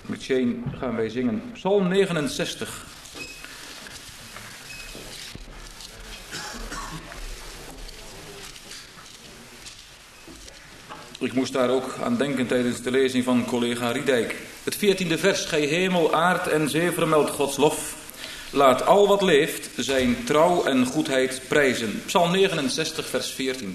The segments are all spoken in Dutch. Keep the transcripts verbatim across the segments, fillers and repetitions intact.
Met Shane gaan wij zingen Psalm negenenzestig. Ik moest daar ook aan denken tijdens de lezing van collega Riedijk. Het veertiende vers: Gij hemel, aard en zee vermeldt Gods lof. Laat al wat leeft zijn trouw en goedheid prijzen. Psalm negenenzestig, vers veertien.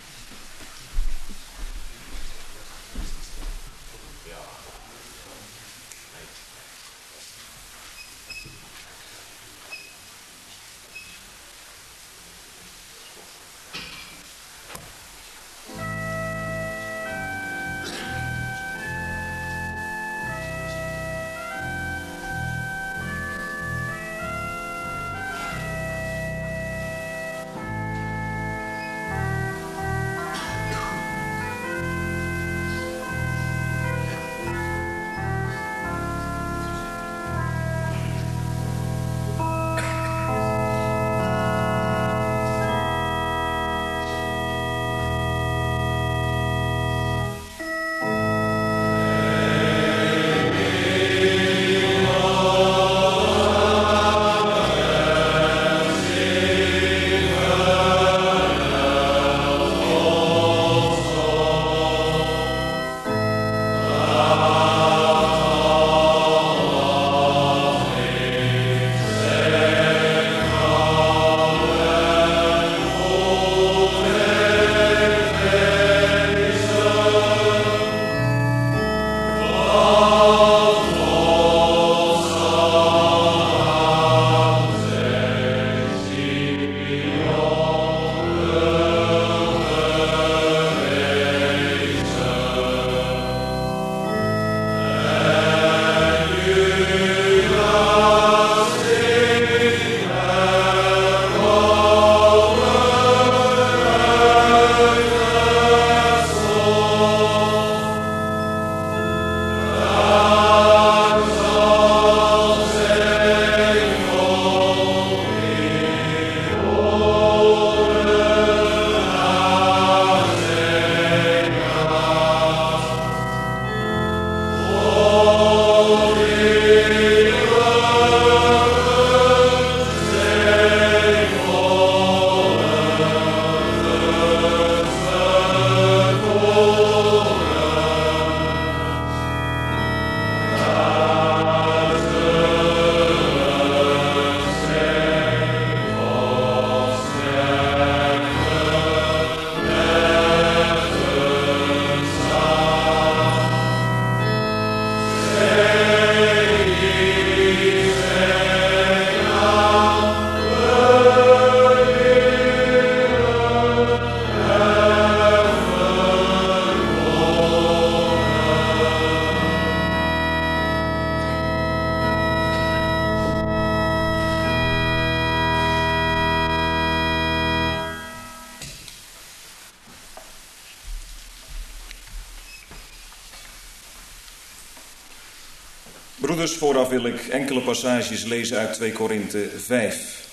Broeders, vooraf wil ik enkele passages lezen uit twee Korinthe vijf.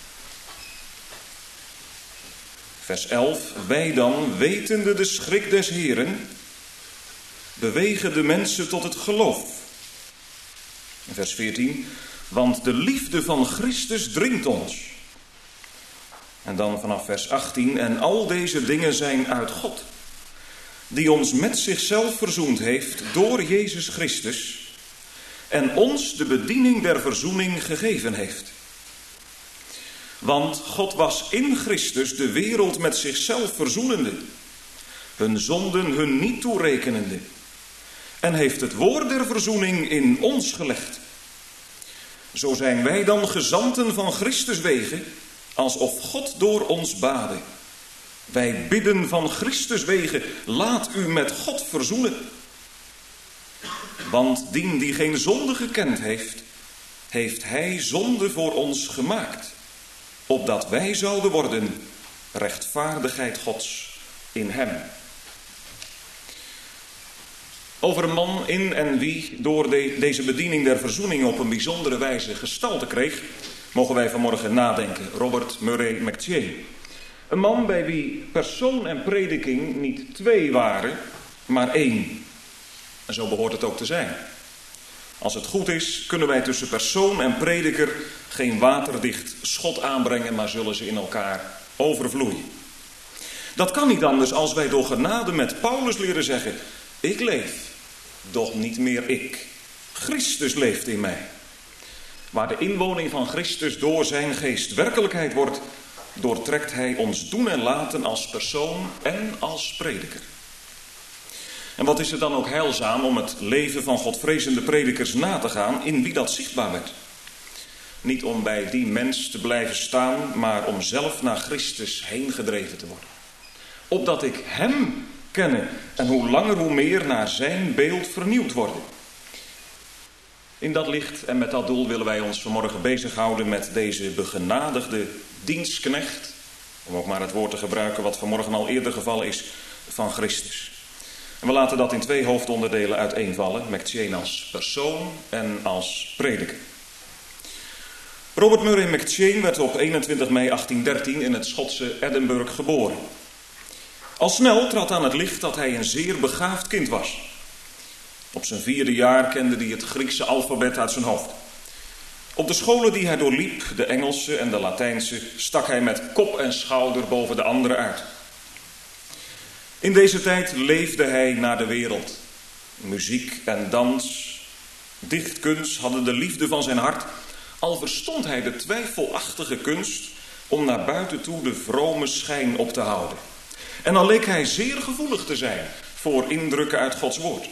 Vers elf. Wij dan, wetende de schrik des Heren, bewegen de mensen tot het geloof. En vers veertien. Want de liefde van Christus dringt ons. En dan vanaf vers achttien. En al deze dingen zijn uit God, die ons met zichzelf verzoend heeft door Jezus Christus en ons de bediening der verzoening gegeven heeft. Want God was in Christus de wereld met zichzelf verzoenende, hun zonden hun niet toerekenende, en heeft het woord der verzoening in ons gelegd. Zo zijn wij dan gezanten van Christus wege, alsof God door ons bade. Wij bidden van Christus wege, laat u met God verzoenen. Want dien die geen zonde gekend heeft, heeft hij zonde voor ons gemaakt, opdat wij zouden worden rechtvaardigheid Gods in hem. Over een man in en wie door de, deze bediening der verzoening op een bijzondere wijze gestalte kreeg, mogen wij vanmorgen nadenken. Robert Murray McCheyne. Een man bij wie persoon en prediking niet twee waren, maar één. En zo behoort het ook te zijn. Als het goed is, kunnen wij tussen persoon en prediker geen waterdicht schot aanbrengen, maar zullen ze in elkaar overvloeien. Dat kan niet anders als wij door genade met Paulus leren zeggen: ik leef, doch niet meer ik. Christus leeft in mij. Waar de inwoning van Christus door zijn geest werkelijkheid wordt, doortrekt hij ons doen en laten als persoon en als prediker. En wat is het dan ook heilzaam om het leven van godvrezende predikers na te gaan in wie dat zichtbaar werd. Niet om bij die mens te blijven staan, maar om zelf naar Christus heen gedreven te worden. Opdat ik hem kenne en hoe langer hoe meer naar zijn beeld vernieuwd worden. In dat licht en met dat doel willen wij ons vanmorgen bezighouden met deze begenadigde dienstknecht, om ook maar het woord te gebruiken wat vanmorgen al eerder gevallen is, van Christus. En we laten dat in twee hoofdonderdelen uiteenvallen, McCheyne als persoon en als prediker. Robert Murray McCheyne werd op eenentwintig mei achttiendertien in het Schotse Edinburgh geboren. Al snel trad aan het licht dat hij een zeer begaafd kind was. Op zijn vierde jaar kende hij het Griekse alfabet uit zijn hoofd. Op de scholen die hij doorliep, de Engelse en de Latijnse, stak hij met kop en schouder boven de anderen uit. In deze tijd leefde hij naar de wereld. Muziek en dans, dichtkunst hadden de liefde van zijn hart, al verstond hij de twijfelachtige kunst om naar buiten toe de vrome schijn op te houden. En al leek hij zeer gevoelig te zijn voor indrukken uit Gods woord.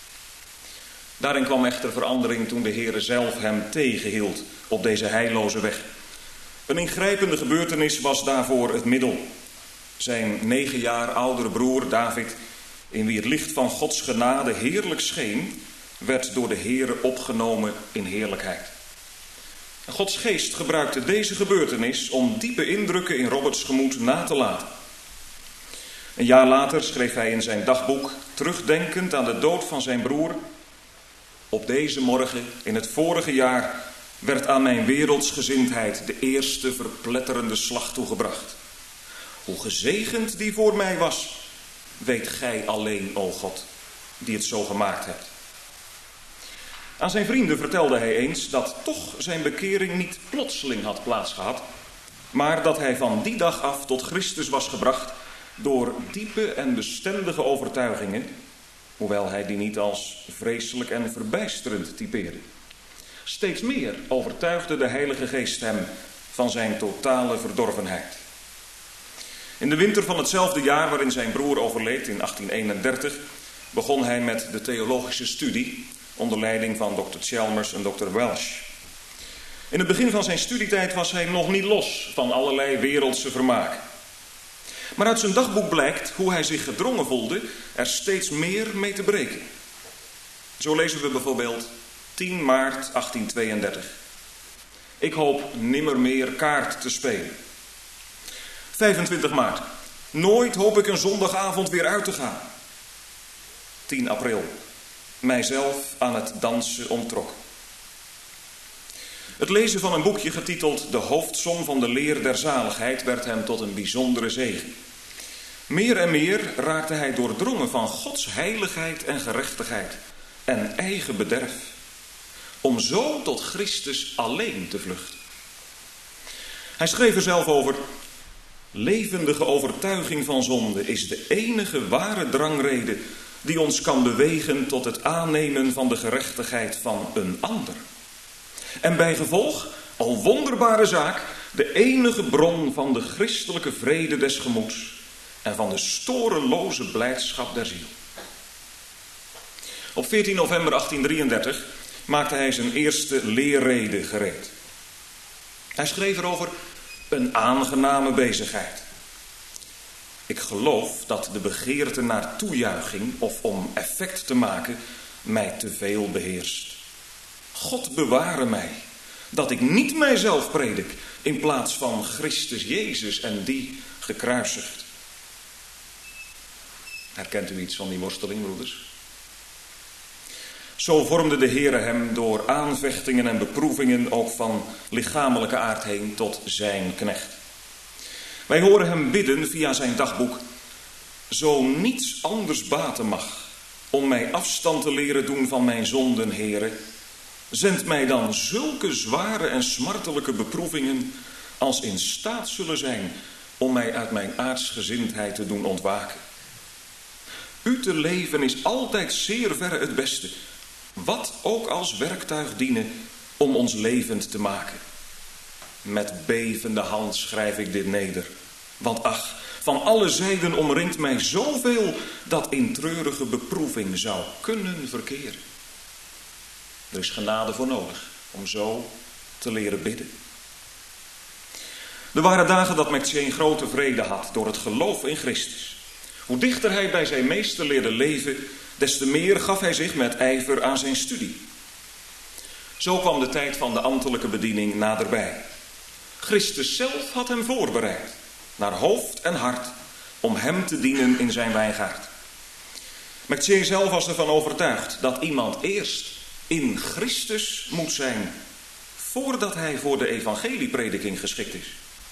Daarin kwam echter verandering toen de Heere zelf hem tegenhield op deze heilloze weg. Een ingrijpende gebeurtenis was daarvoor het middel. Zijn negen jaar oudere broer David, in wie het licht van Gods genade heerlijk scheen, werd door de Heere opgenomen in heerlijkheid. En Gods geest gebruikte deze gebeurtenis om diepe indrukken in Roberts gemoed na te laten. Een jaar later schreef hij in zijn dagboek, terugdenkend aan de dood van zijn broer: op deze morgen in het vorige jaar werd aan mijn wereldsgezindheid de eerste verpletterende slag toegebracht. Hoe gezegend die voor mij was, weet gij alleen, o God, die het zo gemaakt hebt. Aan zijn vrienden vertelde hij eens dat toch zijn bekering niet plotseling had plaatsgehad, maar dat hij van die dag af tot Christus was gebracht door diepe en bestendige overtuigingen, hoewel hij die niet als vreselijk en verbijsterend typeerde. Steeds meer overtuigde de Heilige Geest hem van zijn totale verdorvenheid. In de winter van hetzelfde jaar waarin zijn broer overleed, in achttien eenendertig, begon hij met de theologische studie onder leiding van dokter Chalmers en dokter Welsh. In het begin van zijn studietijd was hij nog niet los van allerlei wereldse vermaken. Maar uit zijn dagboek blijkt hoe hij zich gedrongen voelde er steeds meer mee te breken. Zo lezen we bijvoorbeeld tien maart achttientweeëndertig. Ik hoop nimmer meer kaart te spelen. vijfentwintig maart. Nooit hoop ik een zondagavond weer uit te gaan. tien april. Mijzelf aan het dansen onttrok. Het lezen van een boekje getiteld De hoofdsom van de leer der zaligheid werd hem tot een bijzondere zegen. Meer en meer raakte hij doordrongen van Gods heiligheid en gerechtigheid en eigen bederf, om zo tot Christus alleen te vluchten. Hij schreef er zelf over: levendige overtuiging van zonde is de enige ware drangrede die ons kan bewegen tot het aannemen van de gerechtigheid van een ander. En bij gevolg, al wonderbare zaak, de enige bron van de christelijke vrede des gemoeds en van de storeloze blijdschap der ziel. Op veertien november achttiendrieëndertig maakte hij zijn eerste leerrede gereed. Hij schreef erover: een aangename bezigheid. Ik geloof dat de begeerte naar toejuiching of om effect te maken mij te veel beheerst. God beware mij dat ik niet mijzelf predik in plaats van Christus Jezus en die gekruisigd. Herkent u iets van die worsteling, broeders? Zo vormde de Heere hem door aanvechtingen en beproevingen ook van lichamelijke aard heen tot zijn knecht. Wij horen hem bidden via zijn dagboek: zo niets anders baten mag om mij afstand te leren doen van mijn zonden, Heere, Zend mij dan zulke zware en smartelijke beproevingen als in staat zullen zijn om mij uit mijn aardsgezindheid te doen ontwaken. U te leven is altijd zeer verre het beste, wat ook als werktuig dienen om ons levend te maken. Met bevende hand schrijf ik dit neder, want ach, van alle zijden omringt mij zoveel dat in treurige beproeving zou kunnen verkeren. Er is genade voor nodig om zo te leren bidden. Er waren dagen dat McCheyne grote vrede had door het geloof in Christus. Hoe dichter hij bij zijn meester leerde leven, des te meer gaf hij zich met ijver aan zijn studie. Zo kwam de tijd van de ambtelijke bediening naderbij. Christus zelf had hem voorbereid, naar hoofd en hart, om hem te dienen in zijn wijngaard. McCheyne zelf was ervan overtuigd dat iemand eerst in Christus moet zijn, voordat hij voor de evangelieprediking geschikt is.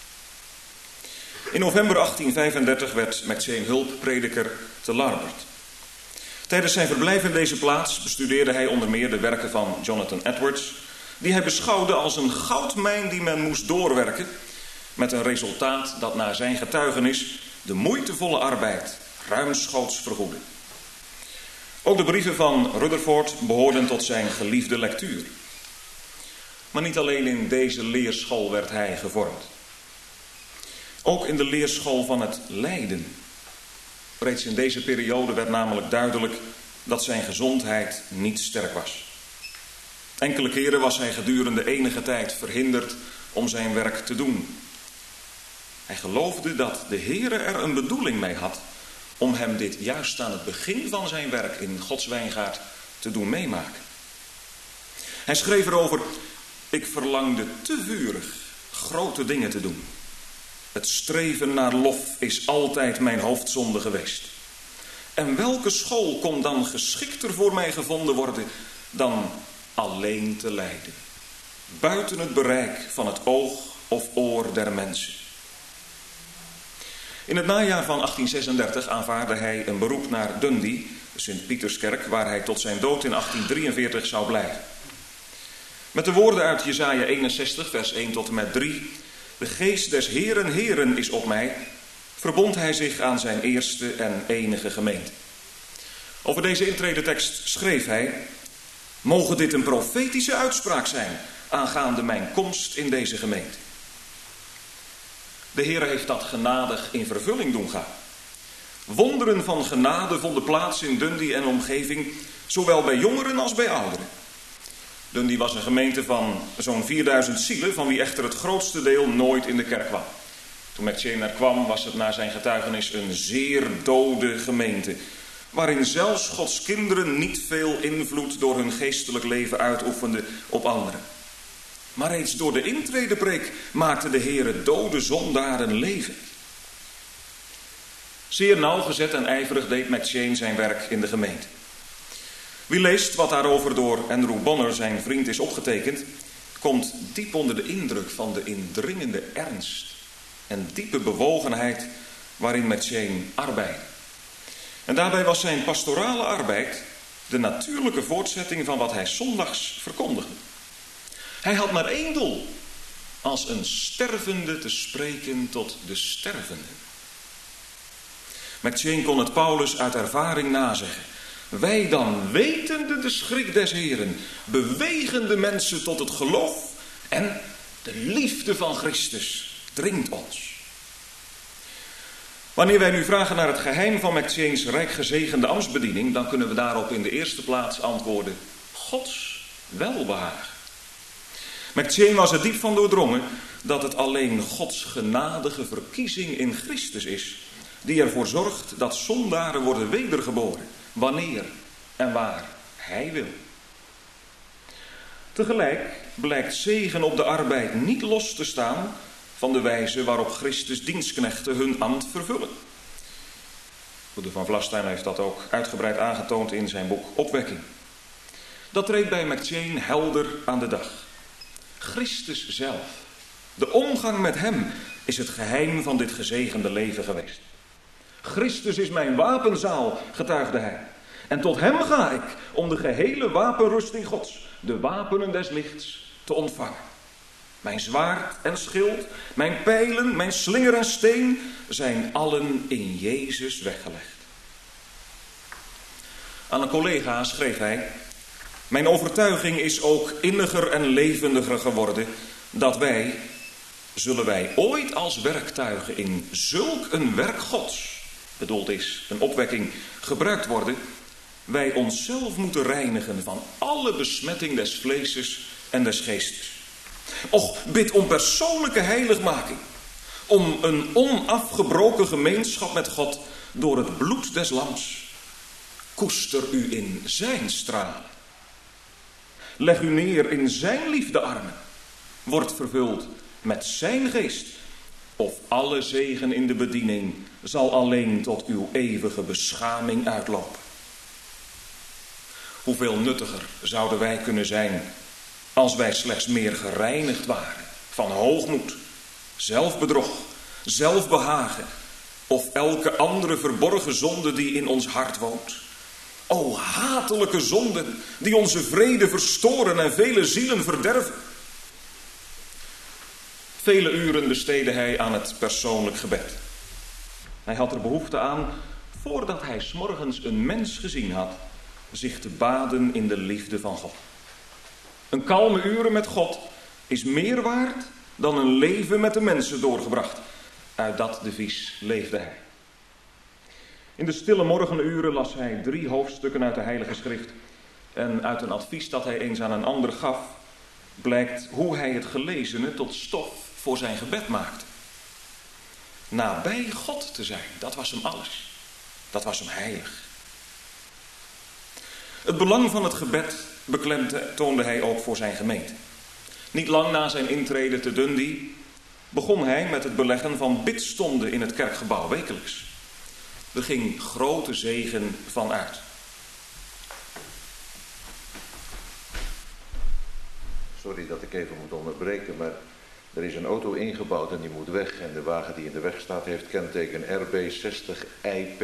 In november achttien vijfendertig werd McCheyne hulpprediker te Larbert. Tijdens zijn verblijf in deze plaats bestudeerde hij onder meer de werken van Jonathan Edwards, die hij beschouwde als een goudmijn die men moest doorwerken, met een resultaat dat naar zijn getuigenis de moeitevolle arbeid ruimschoots vergoedde. Ook de brieven van Rutherford behoorden tot zijn geliefde lectuur. Maar niet alleen in deze leerschool werd hij gevormd. Ook in de leerschool van het lijden. Reeds in deze periode werd namelijk duidelijk dat zijn gezondheid niet sterk was. Enkele keren was hij gedurende enige tijd verhinderd om zijn werk te doen. Hij geloofde dat de Heere er een bedoeling mee had om hem dit juist aan het begin van zijn werk in Gods wijngaard te doen meemaken. Hij schreef erover: ik verlangde te vurig grote dingen te doen. Het streven naar lof is altijd mijn hoofdzonde geweest. En welke school kon dan geschikter voor mij gevonden worden dan alleen te lijden, buiten het bereik van het oog of oor der mensen? In het najaar van achttien zesendertig aanvaardde hij een beroep naar Dundee, de Sint-Pieterskerk, waar hij tot zijn dood in achttien drieënveertig zou blijven. Met de woorden uit Jesaja eenenzestig, vers één tot en met drie... de geest des Heeren, Heeren is op mij, verbond hij zich aan zijn eerste en enige gemeente. Over deze intredetekst schreef hij: mogen dit een profetische uitspraak zijn aangaande mijn komst in deze gemeente. De Heer heeft dat genadig in vervulling doen gaan. Wonderen van genade vonden plaats in Dundee en omgeving, zowel bij jongeren als bij ouderen. Dundee was een gemeente van zo'n vierduizend zielen, van wie echter het grootste deel nooit in de kerk kwam. Toen McCheyne er kwam, was het naar zijn getuigenis een zeer dode gemeente, waarin zelfs Gods kinderen niet veel invloed door hun geestelijk leven uitoefenden op anderen. Maar reeds door de intredepreek maakte de Heere dode zondaren leven. Zeer nauwgezet en ijverig deed McCheyne zijn werk in de gemeente. Wie leest wat daarover door Andrew Bonner, zijn vriend, is opgetekend, komt diep onder de indruk van de indringende ernst en diepe bewogenheid waarin McCheyne arbeidde. En daarbij was zijn pastorale arbeid de natuurlijke voortzetting van wat hij zondags verkondigde. Hij had maar één doel: als een stervende te spreken tot de stervenden. McCheyne kon het Paulus uit ervaring nazeggen: wij dan, wetende de schrik des Heeren, bewegen de mensen tot het geloof en de liefde van Christus dringt ons. Wanneer wij nu vragen naar het geheim van McCheyne's rijk gezegende ambtsbediening, dan kunnen we daarop in de eerste plaats antwoorden: Gods welbehagen. McCheyne was er diep van doordrongen dat het alleen Gods genadige verkiezing in Christus is die ervoor zorgt dat zondaren worden wedergeboren, wanneer en waar Hij wil. Tegelijk blijkt zegen op de arbeid niet los te staan van de wijze waarop Christus dienstknechten hun ambt vervullen. Broeder van Vlastein heeft dat ook uitgebreid aangetoond in zijn boek Opwekking. Dat treedt bij McCheyne helder aan de dag. Christus zelf, de omgang met Hem, is het geheim van dit gezegende leven geweest. Christus is mijn wapenzaal, getuigde hij. En tot hem ga ik om de gehele wapenrusting Gods, de wapenen des lichts, te ontvangen. Mijn zwaard en schild, mijn pijlen, mijn slinger en steen zijn allen in Jezus weggelegd. Aan een collega schreef hij: mijn overtuiging is ook inniger en levendiger geworden dat wij, zullen wij ooit als werktuigen in zulk een werk Gods, bedoeld is een opwekking, gebruikt worden, wij onszelf moeten reinigen van alle besmetting des vleeses en des geestes. Och, bid om persoonlijke heiligmaking, om een onafgebroken gemeenschap met God door het bloed des lams. Koester u in zijn stralen. Leg u neer in zijn liefdearmen. Word vervuld met zijn geest. Of alle zegen in de bediening zal alleen tot uw eeuwige beschaming uitlopen. Hoeveel nuttiger zouden wij kunnen zijn als wij slechts meer gereinigd waren van hoogmoed, zelfbedrog, zelfbehagen of elke andere verborgen zonde die in ons hart woont. O hatelijke zonden die onze vrede verstoren en vele zielen verderven. Vele uren besteedde hij aan het persoonlijk gebed. Hij had er behoefte aan, voordat hij 's morgens een mens gezien had, zich te baden in de liefde van God. Een kalme uren met God is meer waard dan een leven met de mensen doorgebracht. Uit dat devies leefde hij. In de stille morgenuren las hij drie hoofdstukken uit de Heilige Schrift. En uit een advies dat hij eens aan een ander gaf, blijkt hoe hij het gelezene tot stof voor zijn gebed maakte. Nabij God te zijn, dat was hem alles. Dat was hem heilig. Het belang van het gebed beklemtoonde hij ook voor zijn gemeente. Niet lang na zijn intrede te Dundee begon hij met het beleggen van bidstonden in het kerkgebouw wekelijks. Er ging grote zegen van uit. Sorry dat ik even moet onderbreken, maar er is een auto ingebouwd en die moet weg. En de wagen die in de weg staat heeft kenteken R B zestig I P.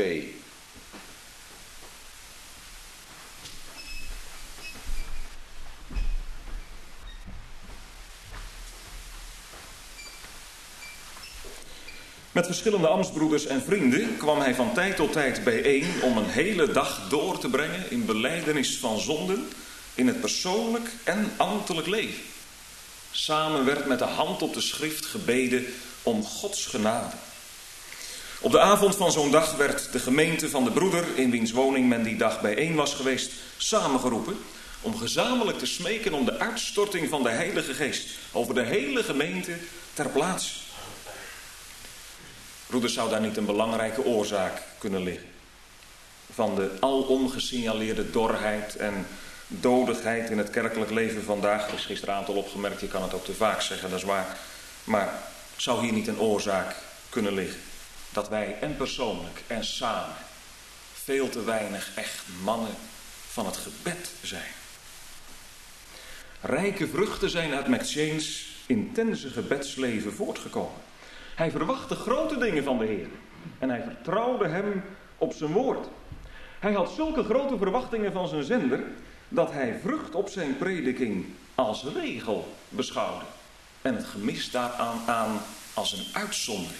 Met verschillende ambtsbroeders en vrienden kwam hij van tijd tot tijd bijeen om een hele dag door te brengen in belijdenis van zonden in het persoonlijk en ambtelijk leven. Samen werd met de hand op de schrift gebeden om Gods genade. Op de avond van zo'n dag werd de gemeente van de broeder, in wiens woning men die dag bijeen was geweest, samengeroepen om gezamenlijk te smeken om de uitstorting van de Heilige Geest over de hele gemeente ter plaatse. Broeders, zou daar niet een belangrijke oorzaak kunnen liggen van de alom gesignaleerde dorheid en dodigheid in het kerkelijk leven vandaag? Er is gisteravond al opgemerkt, je kan het ook te vaak zeggen, dat is waar. Maar zou hier niet een oorzaak kunnen liggen dat wij en persoonlijk en samen veel te weinig echt mannen van het gebed zijn? Rijke vruchten zijn uit McChain's intense gebedsleven voortgekomen. Hij verwachtte grote dingen van de Heer en hij vertrouwde hem op zijn woord. Hij had zulke grote verwachtingen van zijn zender dat hij vrucht op zijn prediking als regel beschouwde en het gemis daaraan aan als een uitzondering.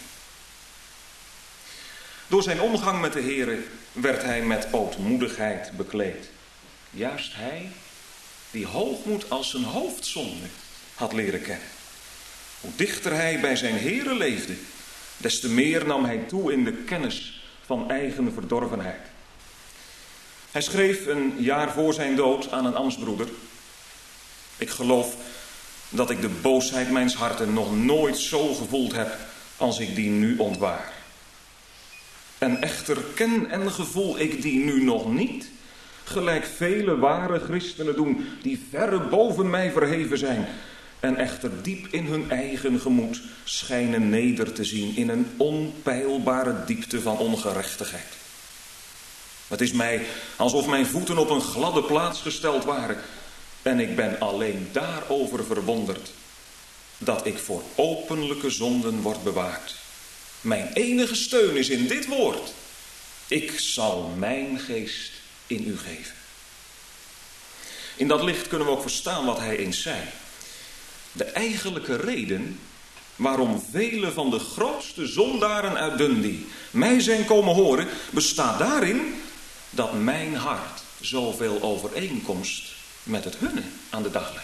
Door zijn omgang met de Heer werd hij met ootmoedigheid bekleed. Juist hij die hoogmoed als zijn hoofdzonde had leren kennen. Hoe dichter hij bij zijn Heere leefde, des te meer nam hij toe in de kennis van eigen verdorvenheid. Hij schreef een jaar voor zijn dood aan een ambtsbroeder: ik geloof dat ik de boosheid mijns harten nog nooit zo gevoeld heb als ik die nu ontwaar. En echter ken en gevoel ik die nu nog niet, gelijk vele ware christenen doen, die verre boven mij verheven zijn, en echter diep in hun eigen gemoed schijnen neder te zien in een onpeilbare diepte van ongerechtigheid. Het is mij alsof mijn voeten op een gladde plaats gesteld waren, en ik ben alleen daarover verwonderd dat ik voor openlijke zonden word bewaard. Mijn enige steun is in dit woord: ik zal mijn geest in u geven. In dat licht kunnen we ook verstaan wat hij eens zei. De eigenlijke reden waarom vele van de grootste zondaren uit Dundee mij zijn komen horen, bestaat daarin dat mijn hart zoveel overeenkomst met het hunne aan de dag legt.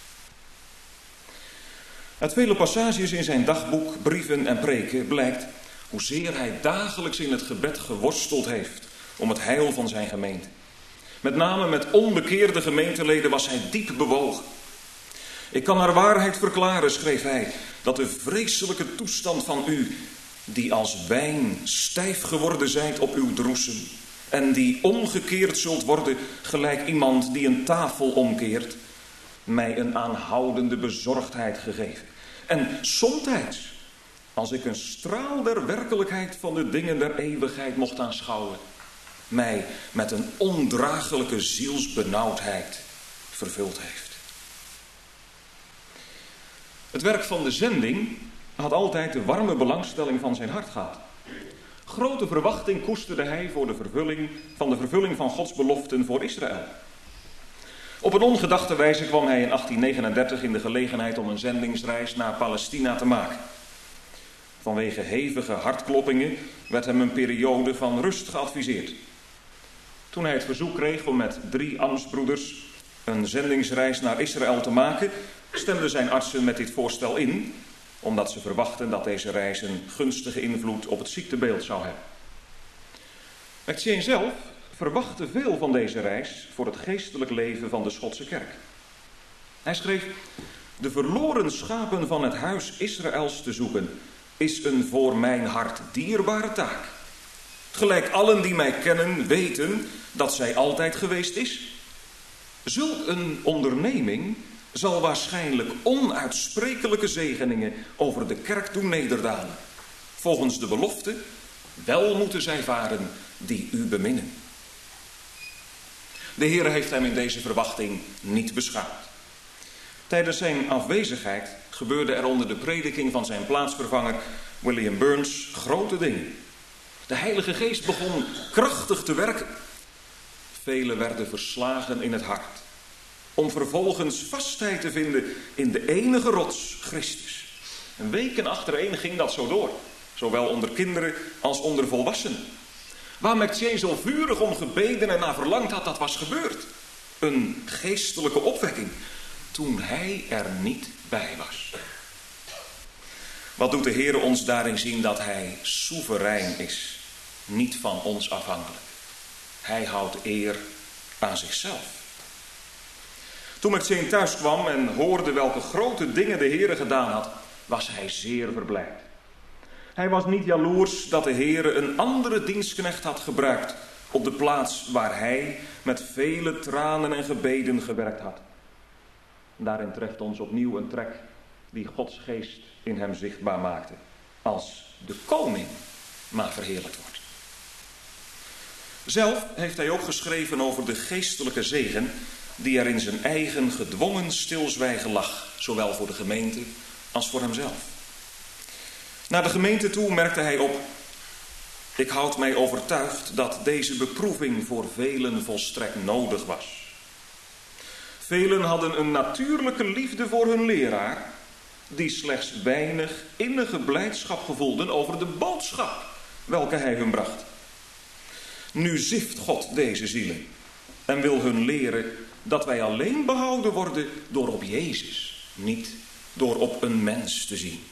Uit vele passages in zijn dagboek, brieven en preken blijkt hoezeer hij dagelijks in het gebed geworsteld heeft om het heil van zijn gemeente. Met name met onbekeerde gemeenteleden was hij diep bewogen. Ik kan naar waarheid verklaren, schreef hij, dat de vreselijke toestand van u, die als wijn stijf geworden zijt op uw droesem, en die omgekeerd zult worden gelijk iemand die een tafel omkeert, mij een aanhoudende bezorgdheid gegeven. En somtijds, als ik een straal der werkelijkheid van de dingen der eeuwigheid mocht aanschouwen, mij met een ondraaglijke zielsbenauwdheid vervuld heeft. Het werk van de zending had altijd de warme belangstelling van zijn hart gehad. Grote verwachting koesterde hij voor de vervulling van de vervulling van Gods beloften voor Israël. Op een ongedachte wijze kwam hij in achttien negenendertig in de gelegenheid om een zendingsreis naar Palestina te maken. Vanwege hevige hartkloppingen werd hem een periode van rust geadviseerd. Toen hij het verzoek kreeg om met drie ambtsbroeders een zendingsreis naar Israël te maken, stemden zijn artsen met dit voorstel in, omdat ze verwachten dat deze reis een gunstige invloed op het ziektebeeld zou hebben. McCheyne zelf verwachtte veel van deze reis voor het geestelijk leven van de Schotse kerk. Hij schreef: de verloren schapen van het huis Israëls te zoeken is een voor mijn hart dierbare taak. Gelijk allen die mij kennen weten dat zij altijd geweest is. Zulk een onderneming zal waarschijnlijk onuitsprekelijke zegeningen over de kerk doen nederdalen. Volgens de belofte, wel moeten zij varen die u beminnen. De Heere heeft hem in deze verwachting niet beschaamd. Tijdens zijn afwezigheid gebeurde er onder de prediking van zijn plaatsvervanger William Burns grote dingen. De Heilige Geest begon krachtig te werken. Velen werden verslagen in het hart, om vervolgens vastheid te vinden in de enige rots, Christus. En weken achtereen ging dat zo door, zowel onder kinderen als onder volwassenen. Waar McCheyne zo vurig om gebeden en naar verlangd had, dat was gebeurd. Een geestelijke opwekking, toen hij er niet bij was. Wat doet de Heere ons daarin zien? Dat hij soeverein is, niet van ons afhankelijk. Hij houdt eer aan zichzelf. Toen McCheyne thuis kwam en hoorde welke grote dingen de Heere gedaan had, was hij zeer verblijd. Hij was niet jaloers dat de Heere een andere dienstknecht had gebruikt op de plaats waar hij met vele tranen en gebeden gewerkt had. Daarin treft ons opnieuw een trek die Gods geest in hem zichtbaar maakte, als de koning maar verheerlijkt wordt. Zelf heeft hij ook geschreven over de geestelijke zegen die er in zijn eigen gedwongen stilzwijgen lag, zowel voor de gemeente als voor hemzelf. Naar de gemeente toe merkte hij op: ik houd mij overtuigd dat deze beproeving voor velen volstrekt nodig was. Velen hadden een natuurlijke liefde voor hun leraar, die slechts weinig innige blijdschap gevoelden over de boodschap welke hij hun bracht. Nu zift God deze zielen en wil hun leren dat wij alleen behouden worden door op Jezus, niet door op een mens te zien.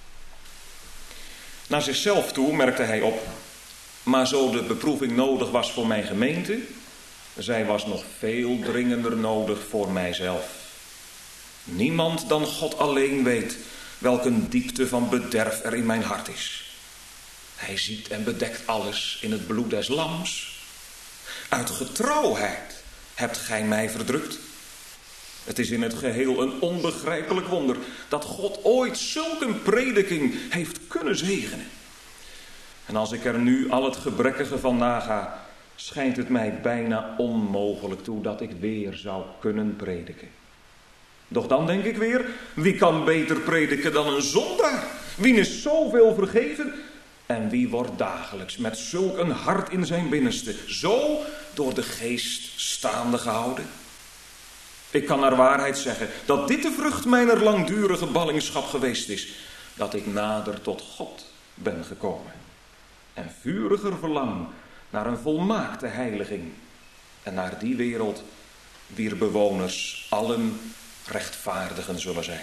Naar zichzelf toe merkte hij op: maar zo de beproeving nodig was voor mijn gemeente, zij was nog veel dringender nodig voor mijzelf. Niemand dan God alleen weet welke diepte van bederf er in mijn hart is. Hij ziet en bedekt alles in het bloed des lams. Uit getrouwheid hebt gij mij verdrukt. Het is in het geheel een onbegrijpelijk wonder dat God ooit zulk een prediking heeft kunnen zegenen. En als ik er nu al het gebrekkige van naga, schijnt het mij bijna onmogelijk toe dat ik weer zou kunnen prediken. Doch dan denk ik weer, wie kan beter prediken dan een zondaar? Wie is zoveel vergeven? En wie wordt dagelijks met zulk een hart in zijn binnenste zo door de geest staande gehouden? Ik kan naar waarheid zeggen dat dit de vrucht mijner langdurige ballingschap geweest is, dat ik nader tot God ben gekomen en vuriger verlang naar een volmaakte heiliging en naar die wereld wier bewoners allen rechtvaardigen zullen zijn.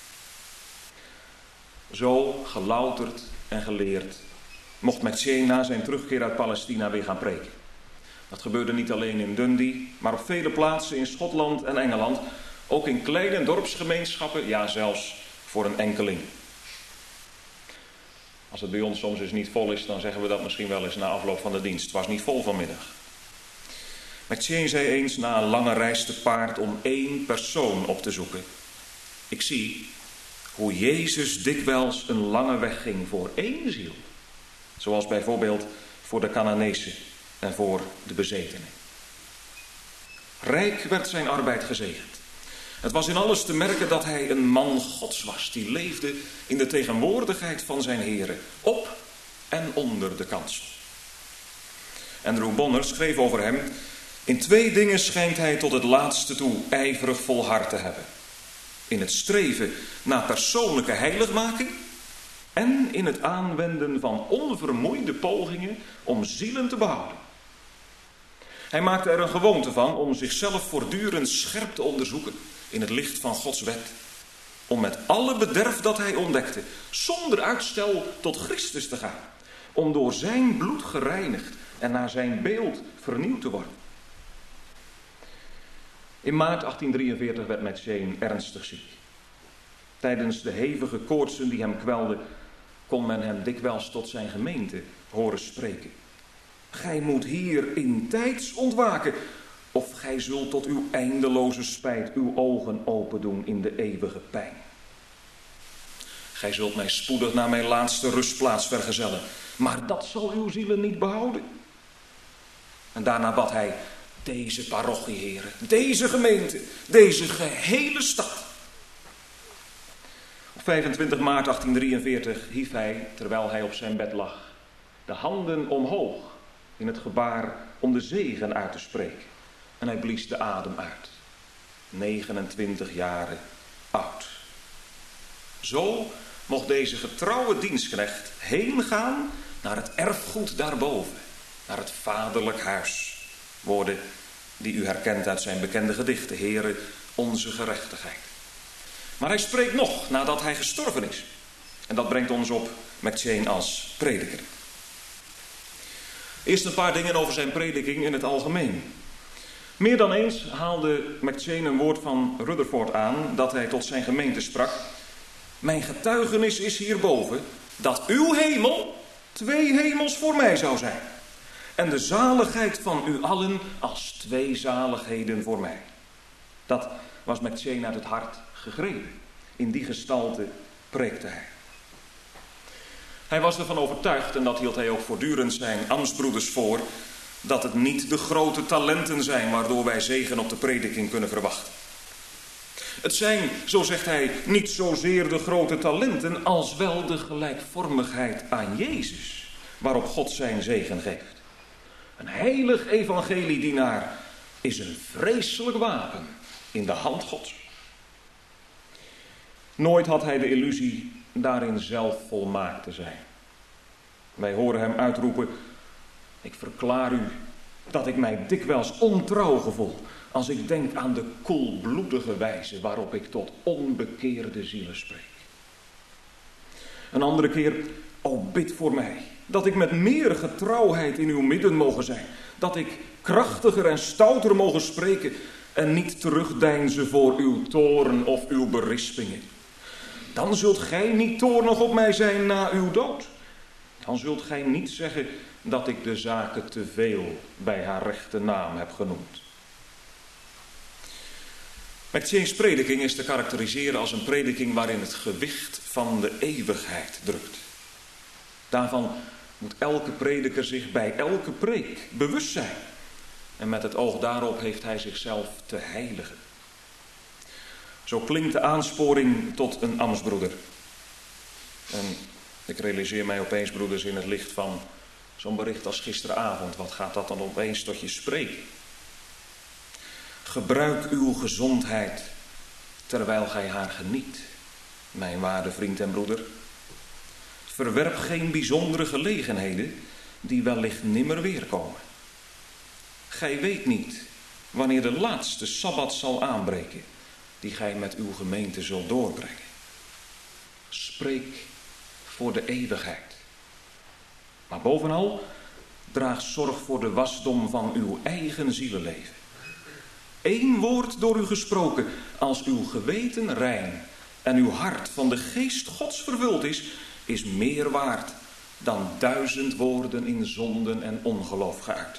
Zo gelouterd en geleerd mocht Matthieu na zijn terugkeer uit Palestina weer gaan preken. Dat gebeurde niet alleen in Dundee, maar op vele plaatsen in Schotland en Engeland, ook in kleine dorpsgemeenschappen, ja zelfs voor een enkeling. Als het bij ons soms eens niet vol is, dan zeggen we dat misschien wel eens na afloop van de dienst. Het was niet vol vanmiddag. Matthieu zei eens na een lange reis te paard om één persoon op te zoeken: ik zie hoe Jezus dikwijls een lange weg ging voor één ziel. Zoals bijvoorbeeld voor de Cananezen en voor de bezetenen. Rijk werd zijn arbeid gezegend. Het was in alles te merken dat hij een man Gods was, die leefde in de tegenwoordigheid van zijn Here, op en onder de kansel. Andrew Bonner schreef over hem: in twee dingen schijnt hij tot het laatste toe ijverig volhard te hebben. In het streven naar persoonlijke heiligmaking en in het aanwenden van onvermoeide pogingen om zielen te behouden. Hij maakte er een gewoonte van om zichzelf voortdurend scherp te onderzoeken in het licht van Gods wet. Om met alle bederf dat hij ontdekte, zonder uitstel tot Christus te gaan. Om door zijn bloed gereinigd en naar zijn beeld vernieuwd te worden. In maart achttien drieënveertig werd Matthieu ernstig ziek. Tijdens de hevige koortsen die hem kwelden, kon men hem dikwijls tot zijn gemeente horen spreken. Gij moet hier in tijds ontwaken, of gij zult tot uw eindeloze spijt uw ogen open doen in de eeuwige pijn. Gij zult mij spoedig naar mijn laatste rustplaats vergezellen, maar dat zal uw zielen niet behouden. En daarna bad hij: deze parochie, heren, deze gemeente, deze gehele stad. Op vijfentwintig maart achttien drieënveertig hief hij, terwijl hij op zijn bed lag, de handen omhoog in het gebaar om de zegen uit te spreken. En hij blies de adem uit. negenentwintig jaren oud. Zo mocht deze getrouwe dienstknecht heen gaan naar het erfgoed daarboven, naar het vaderlijk huis. Woorden die u herkent uit zijn bekende gedichten: Heere, onze gerechtigheid. Maar hij spreekt nog nadat hij gestorven is. En dat brengt ons op Matthieu als prediker. Eerst een paar dingen over zijn prediking in het algemeen. Meer dan eens haalde Matthieu een woord van Rutherford aan dat hij tot zijn gemeente sprak: mijn getuigenis is hierboven dat uw hemel twee hemels voor mij zou zijn. En de zaligheid van u allen als twee zaligheden voor mij. Dat was Matthieu uit het hart gegrepen. In die gestalte preekte hij. Hij was ervan overtuigd, en dat hield hij ook voortdurend zijn ambtsbroeders voor, dat het niet de grote talenten zijn waardoor wij zegen op de prediking kunnen verwachten. Het zijn, zo zegt hij, niet zozeer de grote talenten als wel de gelijkvormigheid aan Jezus, waarop God zijn zegen geeft. Een heilig evangeliedienaar is een vreselijk wapen in de hand Gods. Nooit had hij de illusie daarin zelf volmaakt te zijn. Wij horen hem uitroepen: ik verklaar u dat ik mij dikwijls ontrouw gevoel als ik denk aan de koelbloedige wijze waarop ik tot onbekeerde zielen spreek. Een andere keer: o bid voor mij dat ik met meer getrouwheid in uw midden mogen zijn, dat ik krachtiger en stouter mogen spreken en niet terugdeinzen voor uw toorn of uw berispingen. Dan zult gij niet toornig op mij zijn na uw dood. Dan zult gij niet zeggen dat ik de zaken te veel bij haar rechte naam heb genoemd. Matthieu's prediking is te karakteriseren als een prediking waarin het gewicht van de eeuwigheid drukt. Daarvan moet elke prediker zich bij elke preek bewust zijn. En met het oog daarop heeft hij zichzelf te heiligen. Zo klinkt de aansporing tot een ambtsbroeder. En ik realiseer mij opeens, broeders, in het licht van Zo'n bericht als gisteravond, wat gaat dat dan opeens tot je spreken? Gebruik uw gezondheid terwijl gij haar geniet, mijn waarde vriend en broeder. Verwerp geen bijzondere gelegenheden die wellicht nimmer weerkomen. Gij weet niet wanneer de laatste sabbat zal aanbreken die gij met uw gemeente zult doorbrengen. Spreek voor de eeuwigheid. Maar bovenal, draag zorg voor de wasdom van uw eigen zielenleven. Eén woord door u gesproken, als uw geweten rein en uw hart van de geest Gods vervuld is, is meer waard dan duizend woorden in zonden en ongeloof geuit.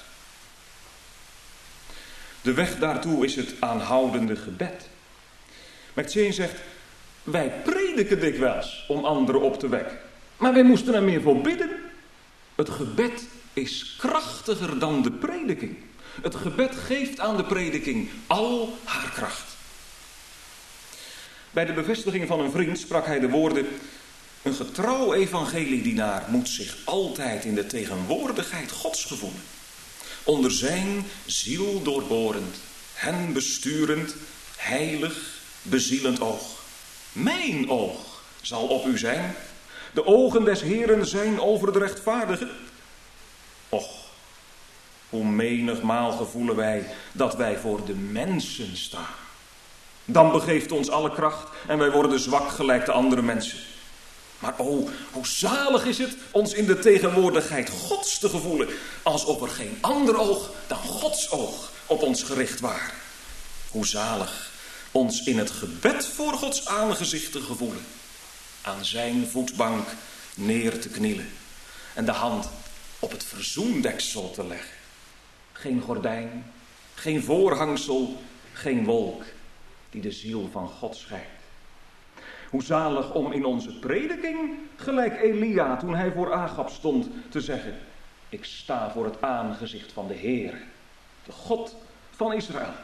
De weg daartoe is het aanhoudende gebed. McChain zegt, wij prediken dikwijls om anderen op te wekken, maar wij moesten er meer voor bidden. Het gebed is krachtiger dan de prediking. Het gebed geeft aan de prediking al haar kracht. Bij de bevestiging van een vriend sprak hij de woorden, een getrouw evangeliedienaar moet zich altijd in de tegenwoordigheid Gods gevoelen. Onder zijn ziel doorborend, hen besturend, heilig, bezielend oog. Mijn oog zal op u zijn. De ogen des Heeren zijn over de rechtvaardigen. Och, hoe menigmaal gevoelen wij dat wij voor de mensen staan. Dan begeeft ons alle kracht en wij worden zwak gelijk de andere mensen. Maar o, hoe zalig is het ons in de tegenwoordigheid Gods te gevoelen, alsof er geen ander oog dan Gods oog op ons gericht waren. Hoe zalig ons in het gebed voor Gods aangezicht te gevoelen, aan zijn voetbank neer te knielen en de hand op het verzoendeksel te leggen. Geen gordijn, geen voorhangsel, geen wolk die de ziel van God scheidt. Hoe zalig om in onze prediking, gelijk Elia toen hij voor Agab stond, te zeggen, ik sta voor het aangezicht van de Heer, de God van Israël.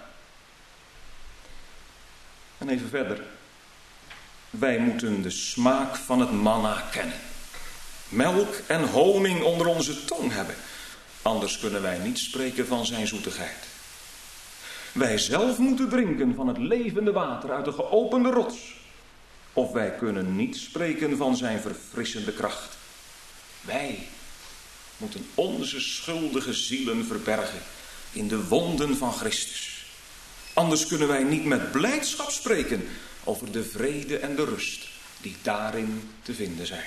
En even verder. Wij moeten de smaak van het manna kennen. Melk en honing onder onze tong hebben. Anders kunnen wij niet spreken van zijn zoetigheid. Wij zelf moeten drinken van het levende water uit de geopende rots. Of wij kunnen niet spreken van zijn verfrissende kracht. Wij moeten onze schuldige zielen verbergen in de wonden van Christus. Anders kunnen wij niet met blijdschap spreken over de vrede en de rust die daarin te vinden zijn.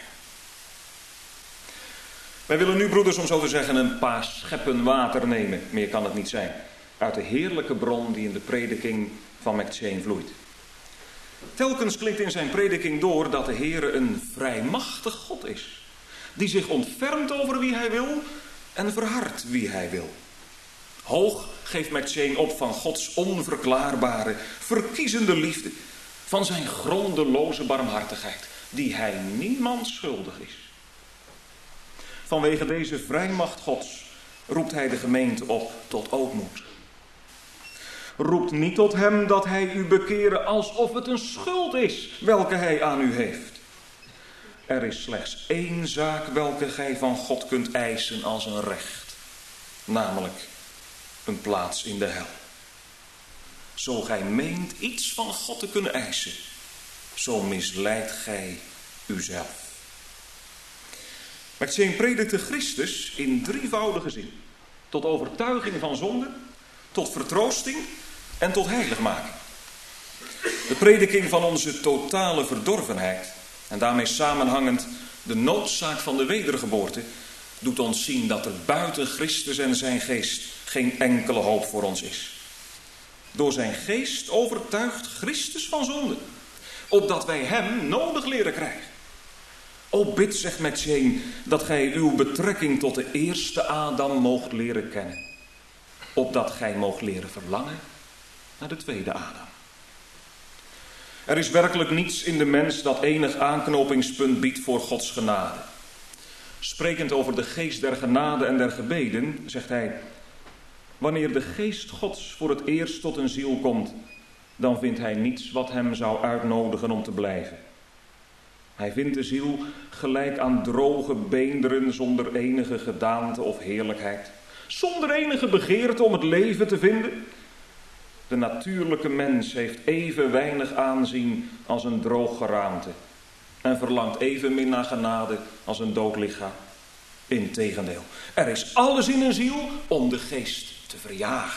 Wij willen nu, broeders, om zo te zeggen, een paar scheppen water nemen, meer kan het niet zijn, uit de heerlijke bron die in de prediking van McChain vloeit. Telkens klinkt in zijn prediking door dat de Heere een vrijmachtig God is, die zich ontfermt over wie hij wil en verhardt wie hij wil. Hoog geeft McChain op van Gods onverklaarbare, verkiezende liefde, van zijn grondeloze barmhartigheid, die hij niemand schuldig is. Vanwege deze vrijmacht Gods roept hij de gemeente op tot ootmoed. Roept niet tot hem dat hij u bekeren alsof het een schuld is welke hij aan u heeft. Er is slechts één zaak welke gij van God kunt eisen als een recht, namelijk een plaats in de hel. Zo gij meent iets van God te kunnen eisen, zo misleidt gij uzelf. McChain predikte Christus in drievoudige zin. Tot overtuiging van zonde, tot vertroosting en tot heiligmaking. De prediking van onze totale verdorvenheid en daarmee samenhangend de noodzaak van de wedergeboorte doet ons zien dat er buiten Christus en zijn geest geen enkele hoop voor ons is. Door zijn geest overtuigt Christus van zonde, opdat wij hem nodig leren krijgen. O bid, zegt McChain, dat gij uw betrekking tot de eerste Adam moogt leren kennen, opdat gij moogt leren verlangen naar de tweede Adam. Er is werkelijk niets in de mens dat enig aanknopingspunt biedt voor Gods genade. Sprekend over de geest der genade en der gebeden, zegt hij, wanneer de geest Gods voor het eerst tot een ziel komt, dan vindt hij niets wat hem zou uitnodigen om te blijven. Hij vindt de ziel gelijk aan droge beenderen zonder enige gedaante of heerlijkheid. Zonder enige begeerte om het leven te vinden. De natuurlijke mens heeft even weinig aanzien als een droog geraamte. En verlangt evenmin naar genade als een dood lichaam. Integendeel, er is alles in een ziel om de geest te verjagen.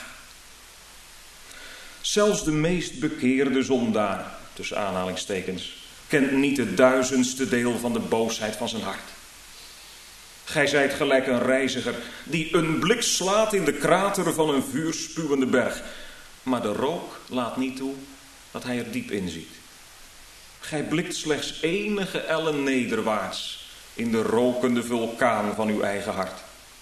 Zelfs de meest bekeerde zondaar, tussen aanhalingstekens, kent niet het duizendste deel van de boosheid van zijn hart. Gij zijt gelijk een reiziger die een blik slaat in de krater van een vuurspuwende berg. Maar de rook laat niet toe dat hij er diep in ziet. Gij blikt slechts enige ellen nederwaarts in de rokende vulkaan van uw eigen hart.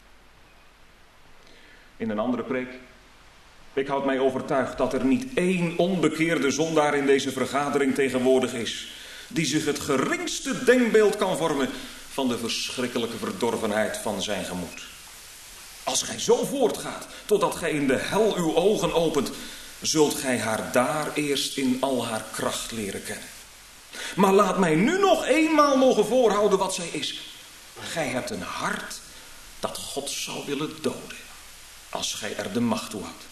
In een andere preek. Ik houd mij overtuigd dat er niet één onbekeerde zondaar in deze vergadering tegenwoordig is, die zich het geringste denkbeeld kan vormen van de verschrikkelijke verdorvenheid van zijn gemoed. Als gij zo voortgaat, totdat gij in de hel uw ogen opent, zult gij haar daar eerst in al haar kracht leren kennen. Maar laat mij nu nog eenmaal mogen voorhouden wat zij is. Gij hebt een hart dat God zou willen doden, als gij er de macht toe had.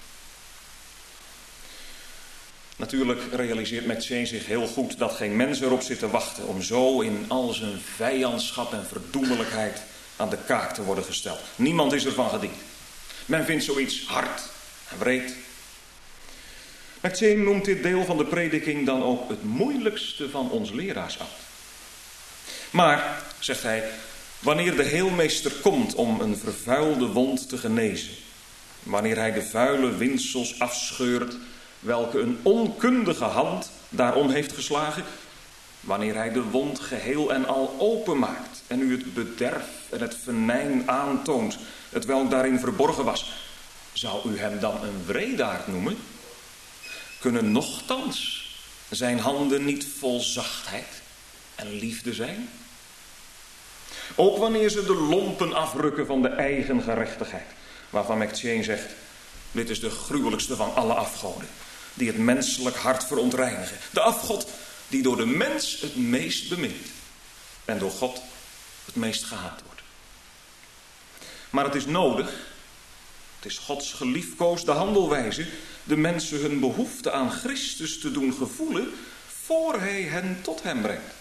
Natuurlijk realiseert McCheyne zich heel goed dat geen mens erop zit te wachten om zo in al zijn vijandschap en verdoemelijkheid aan de kaak te worden gesteld. Niemand is ervan gediend. Men vindt zoiets hard en wreed. McCheyne noemt dit deel van de prediking dan ook het moeilijkste van ons leraarsambt. Maar, zegt hij, wanneer de heelmeester komt om een vervuilde wond te genezen, wanneer hij de vuile windsels afscheurt welke een onkundige hand daarom heeft geslagen, wanneer hij de wond geheel en al openmaakt en u het bederf en het venijn aantoont, het welk daarin verborgen was, zou u hem dan een wreedaard noemen? Kunnen nochtans zijn handen niet vol zachtheid en liefde zijn? Ook wanneer ze de lompen afrukken van de eigen gerechtigheid, waarvan McCheyne zegt, dit is de gruwelijkste van alle afgoden, die het menselijk hart verontreinigen. De afgod die door de mens het meest bemint en door God het meest gehaat wordt. Maar het is nodig, het is Gods geliefkoosde handelwijze, de mensen hun behoefte aan Christus te doen gevoelen voor hij hen tot hem brengt.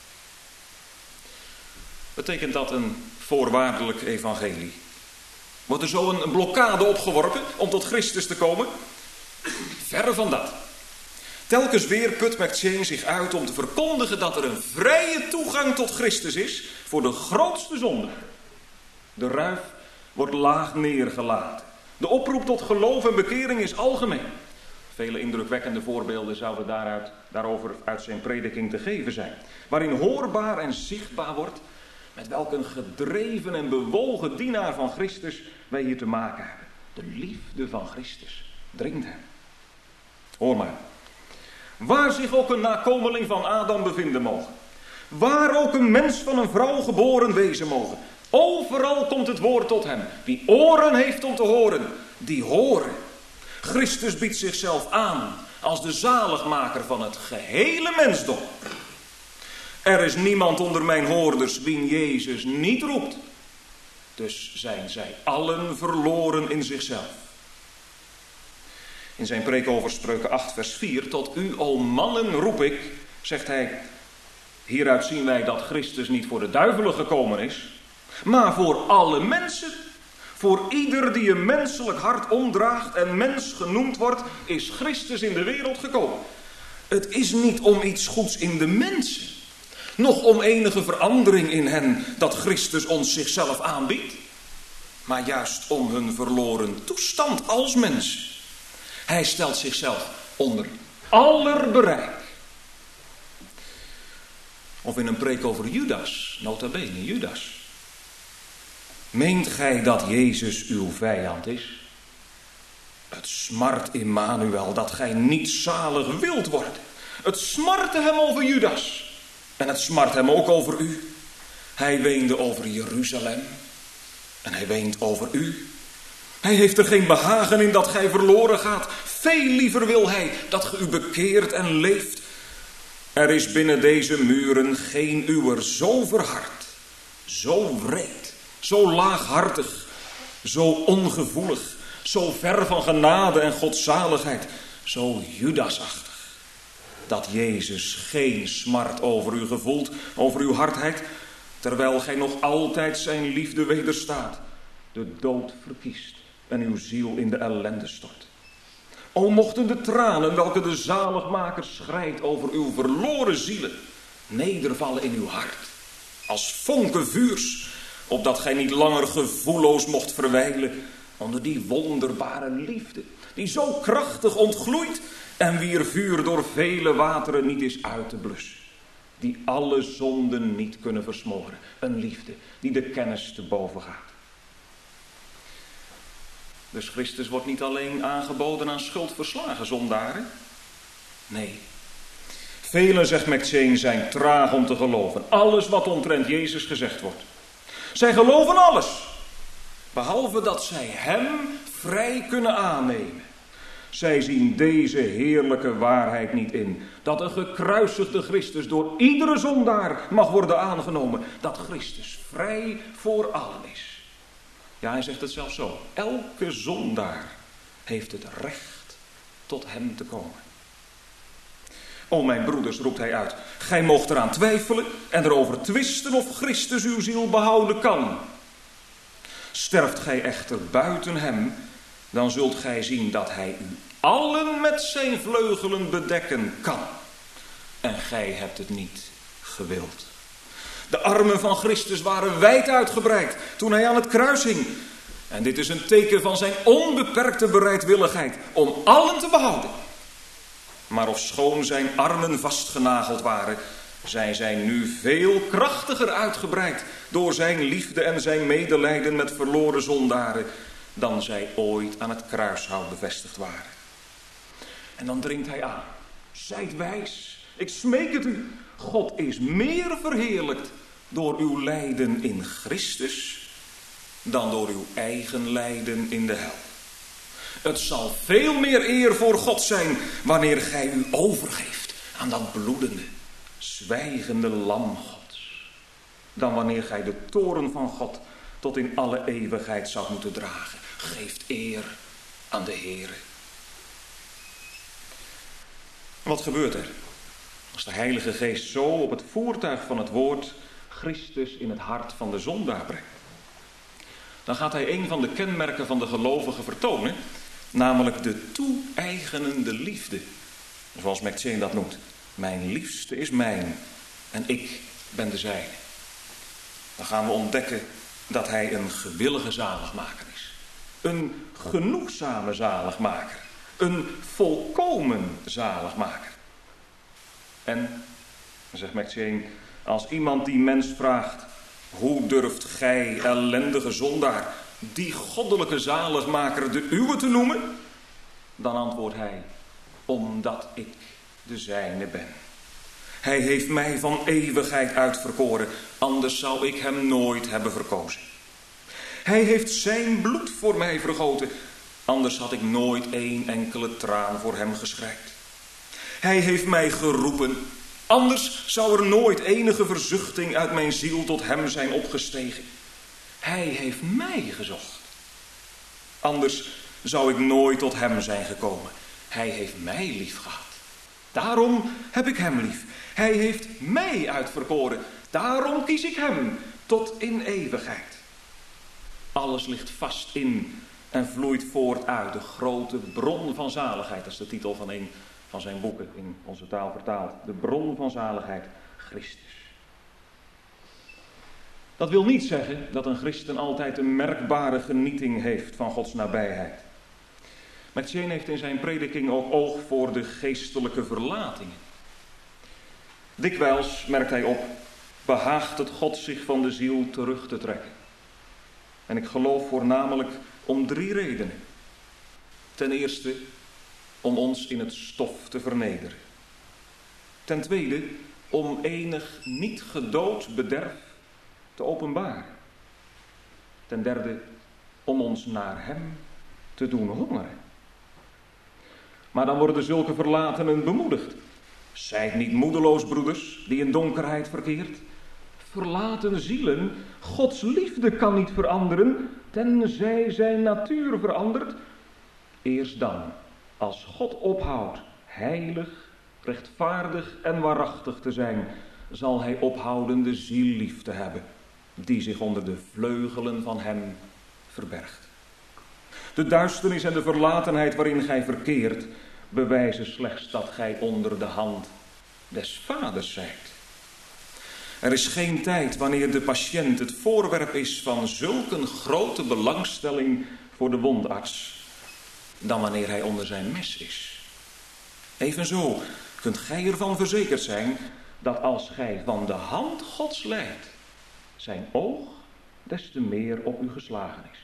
Betekent dat een voorwaardelijk evangelie? Wordt er zo een blokkade opgeworpen om tot Christus te komen? Verre van dat. Telkens weer put McCheyne zich uit om te verkondigen dat er een vrije toegang tot Christus is voor de grootste zonde. De ruif wordt laag neergelaten. De oproep tot geloof en bekering is algemeen. Vele indrukwekkende voorbeelden zouden daaruit, daarover uit zijn prediking te geven zijn. Waarin hoorbaar en zichtbaar wordt met welk een gedreven en bewogen dienaar van Christus wij hier te maken hebben. De liefde van Christus dringt hem. Hoor maar. Waar zich ook een nakomeling van Adam bevinden mogen. Waar ook een mens van een vrouw geboren wezen mogen. Overal komt het woord tot hem. Wie oren heeft om te horen, die horen. Christus biedt zichzelf aan als de zaligmaker van het gehele mensdom. Er is niemand onder mijn hoorders wien Jezus niet roept. Dus zijn zij allen verloren in zichzelf. In zijn preek over Spreuken acht vers vier, tot u, o mannen, roep ik, zegt hij, hieruit zien wij dat Christus niet voor de duivelen gekomen is, maar voor alle mensen. Voor ieder die een menselijk hart omdraagt en mens genoemd wordt, is Christus in de wereld gekomen. Het is niet om iets goeds in de mensen, noch om enige verandering in hen dat Christus ons zichzelf aanbiedt, maar juist om hun verloren toestand als mens. Hij stelt zichzelf onder aller bereik. Of in een preek over Judas, nota bene Judas. Meent gij dat Jezus uw vijand is? Het smart Immanuel dat gij niet zalig wilt worden. Het smartte hem over Judas. En het smart hem ook over u. Hij weende over Jeruzalem. En hij weent over u. Hij heeft er geen behagen in dat gij verloren gaat. Veel liever wil hij dat ge u bekeert en leeft. Er is binnen deze muren geen uwer zo verhard, zo wreed, zo laaghartig, zo ongevoelig, zo ver van genade en godzaligheid, zo Judasachtig, dat Jezus geen smart over u gevoelt, over uw hardheid, terwijl gij nog altijd zijn liefde wederstaat, de dood verkiest en uw ziel in de ellende stort. O mochten de tranen welke de zaligmaker schrijdt over uw verloren zielen nedervallen in uw hart, als vonken vuurs, opdat gij niet langer gevoelloos mocht verwijlen onder die wonderbare liefde, die zo krachtig ontgloeit en wier vuur door vele wateren niet is uit te blussen, die alle zonden niet kunnen versmoren, een liefde die de kennis te boven gaat. Dus Christus wordt niet alleen aangeboden aan schuldverslagen zondaren. Nee. Velen, zegt McCheyne, zijn traag om te geloven. Alles wat omtrent Jezus gezegd wordt. Zij geloven alles. Behalve dat zij hem vrij kunnen aannemen. Zij zien deze heerlijke waarheid niet in. Dat een gekruisigde Christus door iedere zondaar mag worden aangenomen. Dat Christus vrij voor allen is. Ja, hij zegt het zelfs zo. Elke zondaar heeft het recht tot hem te komen. O mijn broeders, roept hij uit. Gij moogt eraan twijfelen en erover twisten of Christus uw ziel behouden kan. Sterft gij echter buiten hem, dan zult gij zien dat hij u allen met zijn vleugelen bedekken kan. En gij hebt het niet gewild. De armen van Christus waren wijd uitgebreid toen hij aan het kruis hing. En dit is een teken van zijn onbeperkte bereidwilligheid om allen te behouden. Maar ofschoon zijn armen vastgenageld waren, zijn zij nu veel krachtiger uitgebreid door zijn liefde en zijn medelijden met verloren zondaren dan zij ooit aan het kruishout bevestigd waren. En dan dringt hij aan. Zijt wijs, ik smeek het u. God is meer verheerlijkt door uw lijden in Christus dan door uw eigen lijden in de hel. Het zal veel meer eer voor God zijn wanneer gij u overgeeft aan dat bloedende, zwijgende lam Gods, dan wanneer gij de toorn van God tot in alle eeuwigheid zou moeten dragen. Geeft eer aan de Heere. Wat gebeurt er als de Heilige Geest zo op het voertuig van het woord Christus in het hart van de zondaar brengt? Dan gaat hij een van de kenmerken van de gelovige vertonen, namelijk de toe-eigenende liefde. Zoals McCheyne dat noemt. Mijn liefste is mijn en ik ben de zijne. Dan gaan we ontdekken dat hij een gewillige zaligmaker is. Een genoegzame zaligmaker. Een volkomen zaligmaker. En, zegt McCheyne, als iemand die mens vraagt: hoe durft gij, ellendige zondaar, die goddelijke zaligmaker de uwe te noemen? Dan antwoordt hij: omdat ik de zijne ben. Hij heeft mij van eeuwigheid uitverkoren, anders zou ik hem nooit hebben verkozen. Hij heeft zijn bloed voor mij vergoten, anders had ik nooit één enkele traan voor hem geschreid. Hij heeft mij geroepen, anders zou er nooit enige verzuchting uit mijn ziel tot hem zijn opgestegen. Hij heeft mij gezocht, anders zou ik nooit tot hem zijn gekomen. Hij heeft mij lief gehad, daarom heb ik hem lief. Hij heeft mij uitverkoren, daarom kies ik hem tot in eeuwigheid. Alles ligt vast in en vloeit voort uit de grote bron van zaligheid. Dat is de titel van een van zijn boeken, in onze taal vertaald. De bron van zaligheid, Christus. Dat wil niet zeggen dat een christen altijd een merkbare genieting heeft van Gods nabijheid. McCheyne heeft in zijn prediking ook oog voor de geestelijke verlatingen. Dikwijls, merkt hij op, behaagt het God zich van de ziel terug te trekken. En ik geloof voornamelijk om drie redenen. Ten eerste, om ons in het stof te vernederen. Ten tweede, om enig niet gedood bederf te openbaren. Ten derde, om ons naar hem te doen hongeren. Maar dan worden zulke verlatenen bemoedigd. Zijt niet moedeloos, broeders, die in donkerheid verkeert. Verlaten zielen, Gods liefde kan niet veranderen, tenzij zijn natuur verandert. Eerst dan, als God ophoudt heilig, rechtvaardig en waarachtig te zijn, zal hij ophouden de ziel lief te hebben, die zich onder de vleugelen van hem verbergt. De duisternis en de verlatenheid waarin gij verkeert, bewijzen slechts dat gij onder de hand des vaders zijt. Er is geen tijd wanneer de patiënt het voorwerp is van zulke grote belangstelling voor de wondarts, dan wanneer hij onder zijn mes is. Evenzo kunt gij ervan verzekerd zijn dat als gij van de hand Gods leidt, zijn oog des te meer op u geslagen is.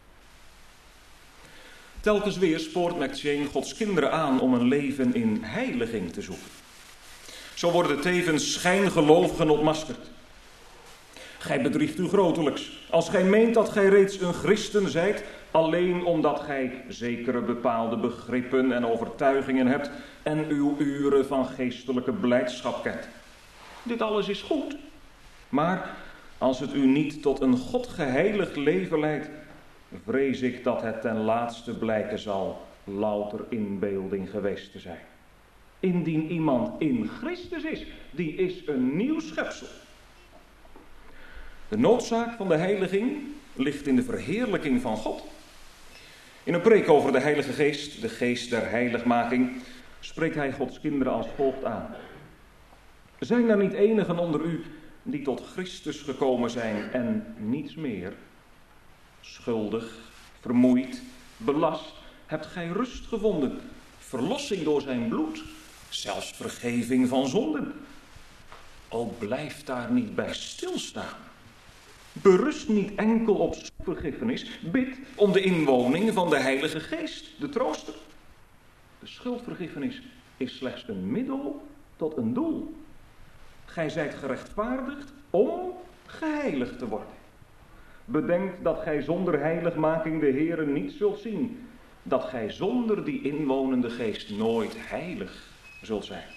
Telkens weer spoort McCheyne Gods kinderen aan om een leven in heiliging te zoeken. Zo worden tevens schijngelovigen ontmaskerd. Gij bedriegt u grotelijks, als gij meent dat gij reeds een christen zijt, alleen omdat gij zekere bepaalde begrippen en overtuigingen hebt en uw uren van geestelijke blijdschap kent. Dit alles is goed, maar als het u niet tot een God geheiligd leven leidt, vrees ik dat het ten laatste blijken zal louter inbeelding geweest te zijn. Indien iemand in Christus is, die is een nieuw schepsel. De noodzaak van de heiliging ligt in de verheerlijking van God. In een preek over de Heilige Geest, de geest der heiligmaking, spreekt hij Gods kinderen als volgt aan. Zijn er niet enigen onder u die tot Christus gekomen zijn en niets meer? Schuldig, vermoeid, belast, hebt gij rust gevonden, verlossing door zijn bloed, zelfs vergeving van zonden. O, blijf daar niet bij stilstaan. Berust niet enkel op vergiffenis, bid om de inwoning van de Heilige Geest, de trooster. De schuldvergiffenis is slechts een middel tot een doel. Gij zijt gerechtvaardigd om geheiligd te worden. Bedenk dat gij zonder heiligmaking de Heere niet zult zien. Dat gij zonder die inwonende geest nooit heilig zult zijn.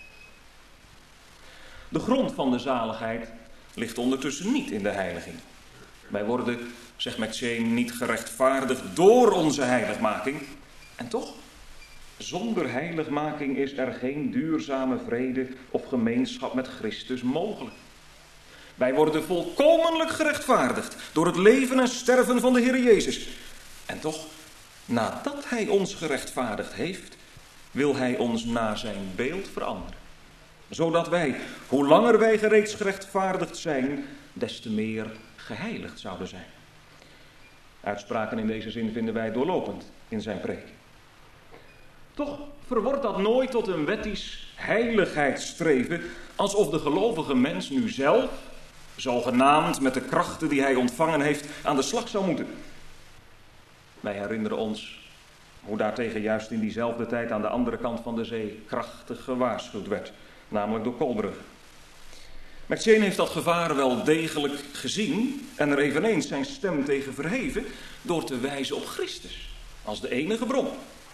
De grond van de zaligheid ligt ondertussen niet in de heiliging. Wij worden, zegt McCheyne, niet gerechtvaardigd door onze heiligmaking. En toch, zonder heiligmaking is er geen duurzame vrede of gemeenschap met Christus mogelijk. Wij worden volkomenlijk gerechtvaardigd door het leven en sterven van de Heer Jezus. En toch, nadat hij ons gerechtvaardigd heeft, wil hij ons naar zijn beeld veranderen. Zodat wij, hoe langer wij reeds gerechtvaardigd zijn, des te meer geheiligd zouden zijn. Uitspraken in deze zin vinden wij doorlopend in zijn preek. Toch verwordt dat nooit tot een wettisch heiligheidsstreven, alsof de gelovige mens nu zelf, zogenaamd met de krachten die hij ontvangen heeft, aan de slag zou moeten. Wij herinneren ons hoe daartegen juist in diezelfde tijd aan de andere kant van de zee krachtig gewaarschuwd werd, namelijk door Kolbrugge. McCheyne heeft dat gevaar wel degelijk gezien en er eveneens zijn stem tegen verheven door te wijzen op Christus als de enige bron.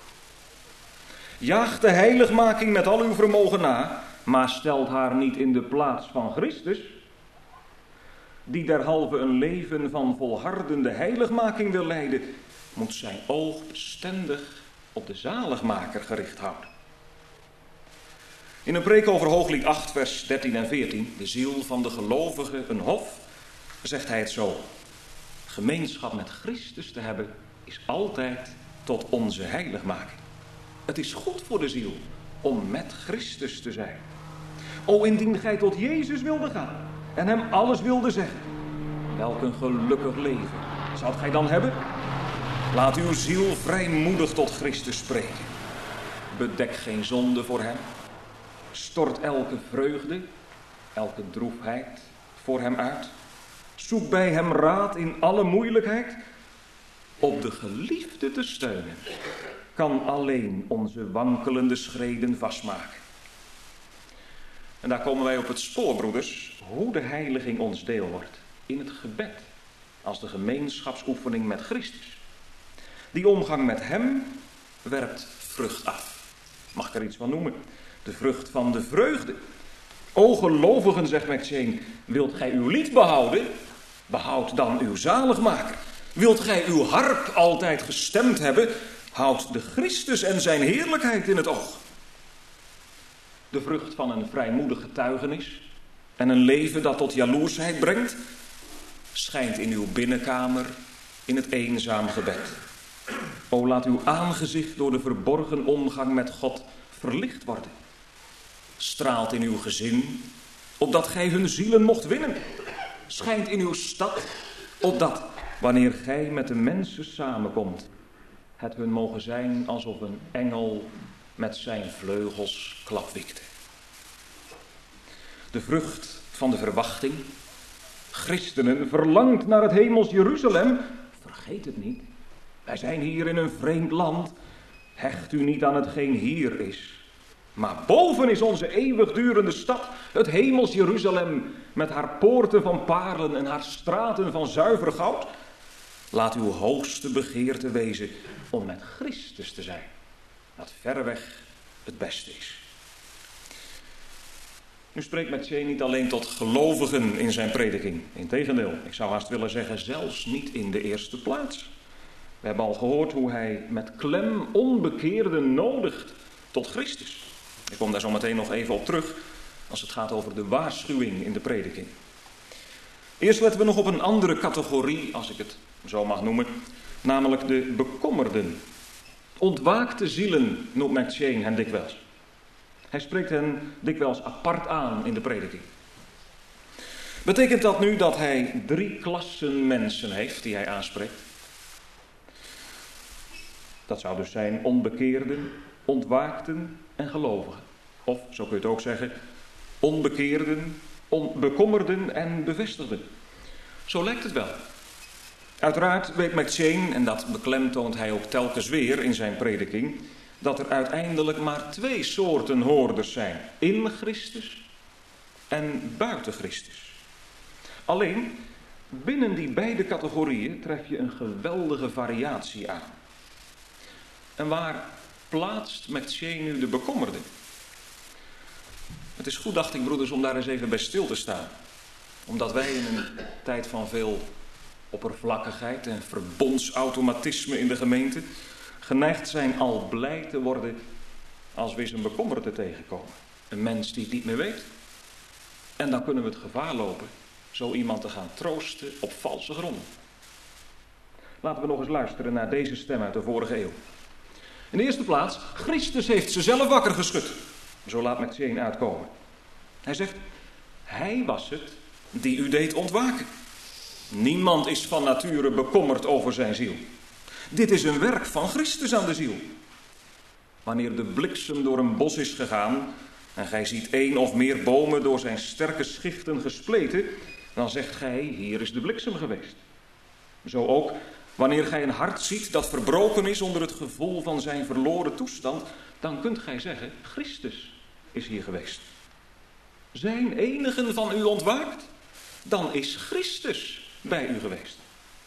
Jaag de heiligmaking met al uw vermogen na, maar stelt haar niet in de plaats van Christus, die derhalve een leven van volhardende heiligmaking wil leiden, moet zijn oog bestendig op de zaligmaker gericht houden. In een preek over Hooglied acht, vers dertien en veertien, de ziel van de gelovige een hof, zegt hij het zo. Gemeenschap met Christus te hebben is altijd tot onze heiligmaking. Het is goed voor de ziel om met Christus te zijn. O, indien gij tot Jezus wilde gaan en hem alles wilde zeggen, welk een gelukkig leven zou gij dan hebben? Laat uw ziel vrijmoedig tot Christus spreken. Bedek geen zonde voor hem. Stort elke vreugde, elke droefheid voor hem uit. Zoek bij hem raad in alle moeilijkheid. Op de geliefde te steunen kan alleen onze wankelende schreden vastmaken. En daar komen wij op het spoor, broeders, hoe de heiliging ons deel wordt. In het gebed, als de gemeenschapsoefening met Christus. Die omgang met hem werpt vrucht af. Mag ik er iets van noemen? De vrucht van de vreugde. O gelovigen, zegt McCheyne, wilt gij uw lied behouden? Behoud dan uw zaligmaker. Wilt gij uw harp altijd gestemd hebben? Houd de Christus en zijn heerlijkheid in het oog. De vrucht van een vrijmoedig getuigenis en een leven dat tot jaloersheid brengt, schijnt in uw binnenkamer in het eenzaam gebed. O, laat uw aangezicht door de verborgen omgang met God verlicht worden. Straalt in uw gezin, opdat gij hun zielen mocht winnen. Schijnt in uw stad, opdat, wanneer gij met de mensen samenkomt, het hun mogen zijn alsof een engel met zijn vleugels klapwiekte. De vrucht van de verwachting. Christenen, verlangt naar het hemels Jeruzalem. Vergeet het niet. Wij zijn hier in een vreemd land. Hecht u niet aan hetgeen hier is. Maar boven is onze eeuwigdurende stad, het hemels Jeruzalem, met haar poorten van parelen en haar straten van zuiver goud. Laat uw hoogste begeerte wezen om met Christus te zijn, dat verreweg het beste is. Nu spreekt McCheyne niet alleen tot gelovigen in zijn prediking. Integendeel, ik zou haast willen zeggen, zelfs niet in de eerste plaats. We hebben al gehoord hoe hij met klem onbekeerden nodigt tot Christus. Ik kom daar zo meteen nog even op terug als het gaat over de waarschuwing in de prediking. Eerst letten we nog op een andere categorie, als ik het zo mag noemen, namelijk de bekommerden. Ontwaakte zielen noemt McCheyne hen dikwijls. Hij spreekt hen dikwijls apart aan in de prediking. Betekent dat nu dat hij drie klassen mensen heeft die hij aanspreekt? Dat zou dus zijn onbekeerden, ontwaakten en gelovigen. Of, zo kun je het ook zeggen, onbekeerden, on- bekommerden en bevestigden. Zo lijkt het wel. Uiteraard weet McCheyne, en dat beklemtoont hij ook telkens weer in zijn prediking, dat er uiteindelijk maar twee soorten hoorders zijn. In Christus en buiten Christus. Alleen, binnen die beide categorieën tref je een geweldige variatie aan. En waar plaatst McCheyne nu de bekommerden? Het is goed, dacht ik, broeders, om daar eens even bij stil te staan. Omdat wij in een tijd van veel oppervlakkigheid en verbondsautomatisme in de gemeente geneigd zijn al blij te worden als we eens een bekommerde tegenkomen. Een mens die het niet meer weet. En dan kunnen we het gevaar lopen zo iemand te gaan troosten op valse gronden. Laten we nog eens luisteren naar deze stem uit de vorige eeuw. In de eerste plaats, Christus heeft ze zelf wakker geschud. Zo laat McCheyne uitkomen. Hij zegt, hij was het die u deed ontwaken. Niemand is van nature bekommerd over zijn ziel. Dit is een werk van Christus aan de ziel. Wanneer de bliksem door een bos is gegaan en gij ziet één of meer bomen door zijn sterke schichten gespleten, dan zegt gij, hier is de bliksem geweest. Zo ook, wanneer gij een hart ziet dat verbroken is onder het gevoel van zijn verloren toestand, dan kunt gij zeggen, Christus is hier geweest. Zijn enigen van u ontwaakt, dan is Christus bij u geweest.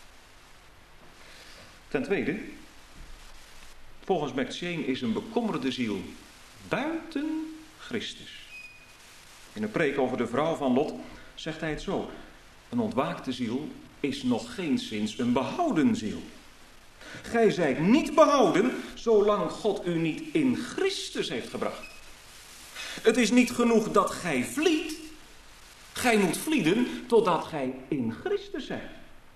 Ten tweede, volgens McCheyne is een bekommerde ziel buiten Christus. In een preek over de vrouw van Lot zegt hij het zo. Een ontwaakte ziel is nog geenszins een behouden ziel. Gij zijt niet behouden zolang God u niet in Christus heeft gebracht. Het is niet genoeg dat gij vliet. Gij moet vlieden totdat gij in Christus zijt.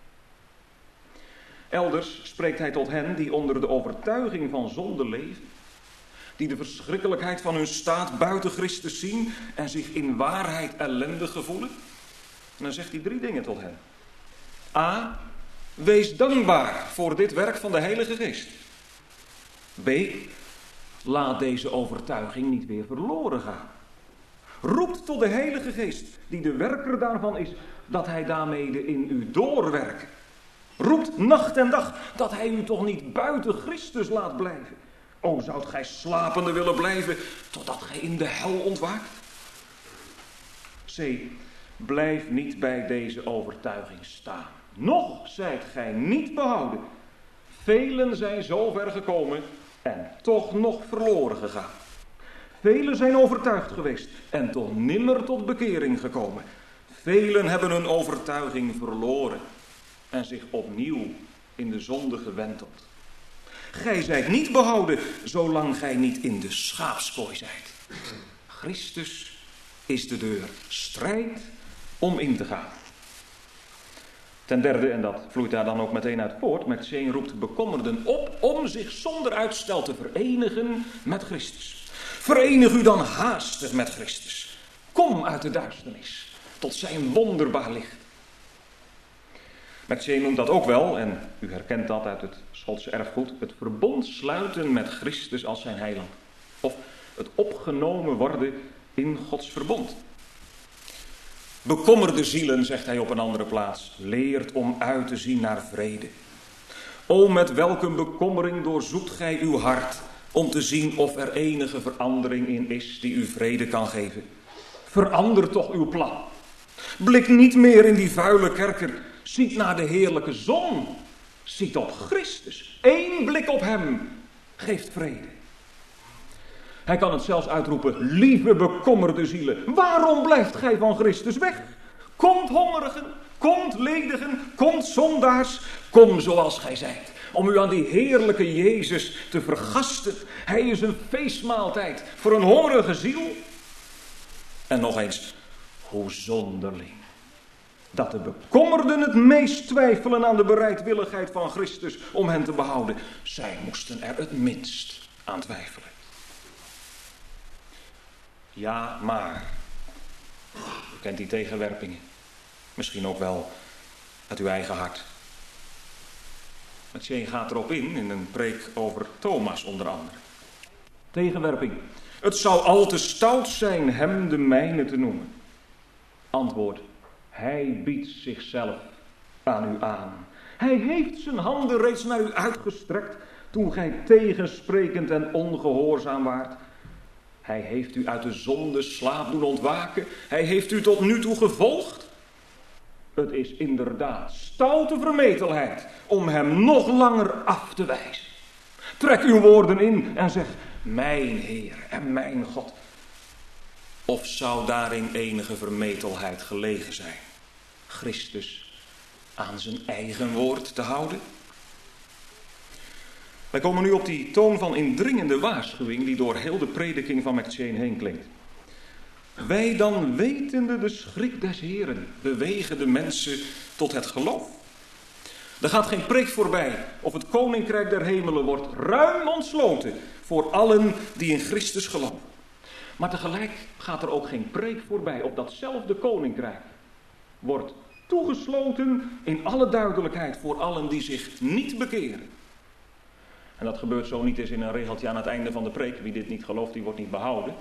Elders spreekt hij tot hen die onder de overtuiging van zonde leven, die de verschrikkelijkheid van hun staat buiten Christus zien en zich in waarheid ellendig gevoelen. En dan zegt hij drie dingen tot hen. A. Wees dankbaar voor dit werk van de Heilige Geest. B. Laat deze overtuiging niet weer verloren gaan. Roept tot de Heilige Geest, die de werker daarvan is, dat hij daarmee in u doorwerkt. Roept nacht en dag dat hij u toch niet buiten Christus laat blijven. O, zoudt gij slapende willen blijven totdat gij in de hel ontwaakt? C. Blijf niet bij deze overtuiging staan. Nog zijt gij niet behouden. Velen zijn zo ver gekomen en toch nog verloren gegaan. Velen zijn overtuigd geweest en toch nimmer tot bekering gekomen. Velen hebben hun overtuiging verloren en zich opnieuw in de zonde gewenteld. Gij zijt niet behouden, zolang gij niet in de schaapskooi zijt. Christus is de deur. Strijd om in te gaan. Ten derde, en dat vloeit daar dan ook meteen uit voort, Mercier roept bekommerden op om zich zonder uitstel te verenigen met Christus. Verenig u dan haastig met Christus. Kom uit de duisternis tot zijn wonderbaar licht. Mercier noemt dat ook wel, en u herkent dat uit het Schotse erfgoed, het verbond sluiten met Christus als zijn heiland. Of het opgenomen worden in Gods verbond. Bekommerde zielen, zegt hij op een andere plaats, leert om uit te zien naar vrede. O, met welke bekommering doorzoekt gij uw hart om te zien of er enige verandering in is die u vrede kan geven. Verander toch uw plan. Blik niet meer in die vuile kerker. Ziet naar de heerlijke zon. Ziet op Christus. Eén blik op hem geeft vrede. Hij kan het zelfs uitroepen. Lieve bekommerde zielen. Waarom blijft gij van Christus weg? Komt hongerigen. Komt ledigen. Komt zondaars. Kom zoals gij zijt. Om u aan die heerlijke Jezus te vergasten. Hij is een feestmaaltijd voor een hongerige ziel. En nog eens. Hoe zonderling. Dat de bekommerden het meest twijfelen aan de bereidwilligheid van Christus om hen te behouden. Zij moesten er het minst aan twijfelen. Ja, maar. U kent die tegenwerpingen. Misschien ook wel uit uw eigen hart. Mercier gaat erop in, in een preek over Thomas onder andere. Tegenwerping. Het zou al te stout zijn hem de mijne te noemen. Antwoord. Hij biedt zichzelf aan u aan. Hij heeft zijn handen reeds naar u uitgestrekt toen gij tegensprekend en ongehoorzaam waart. Hij heeft u uit de zonde slaap doen ontwaken. Hij heeft u tot nu toe gevolgd. Het is inderdaad stoute vermetelheid om hem nog langer af te wijzen. Trek uw woorden in en zeg, mijn Heer en mijn God. Of zou daarin enige vermetelheid gelegen zijn? Christus aan zijn eigen woord te houden? Wij komen nu op die toon van indringende waarschuwing die door heel de prediking van Mercier heen klinkt. Wij dan wetende de schrik des Heren bewegen de mensen tot het geloof. Er gaat geen preek voorbij of het koninkrijk der hemelen wordt ruim ontsloten voor allen die in Christus geloven. Maar tegelijk gaat er ook geen preek voorbij op datzelfde koninkrijk. Wordt toegesloten in alle duidelijkheid voor allen die zich niet bekeren. En dat gebeurt zo niet eens in een regeltje aan het einde van de preek. Wie dit niet gelooft, die wordt niet behouden.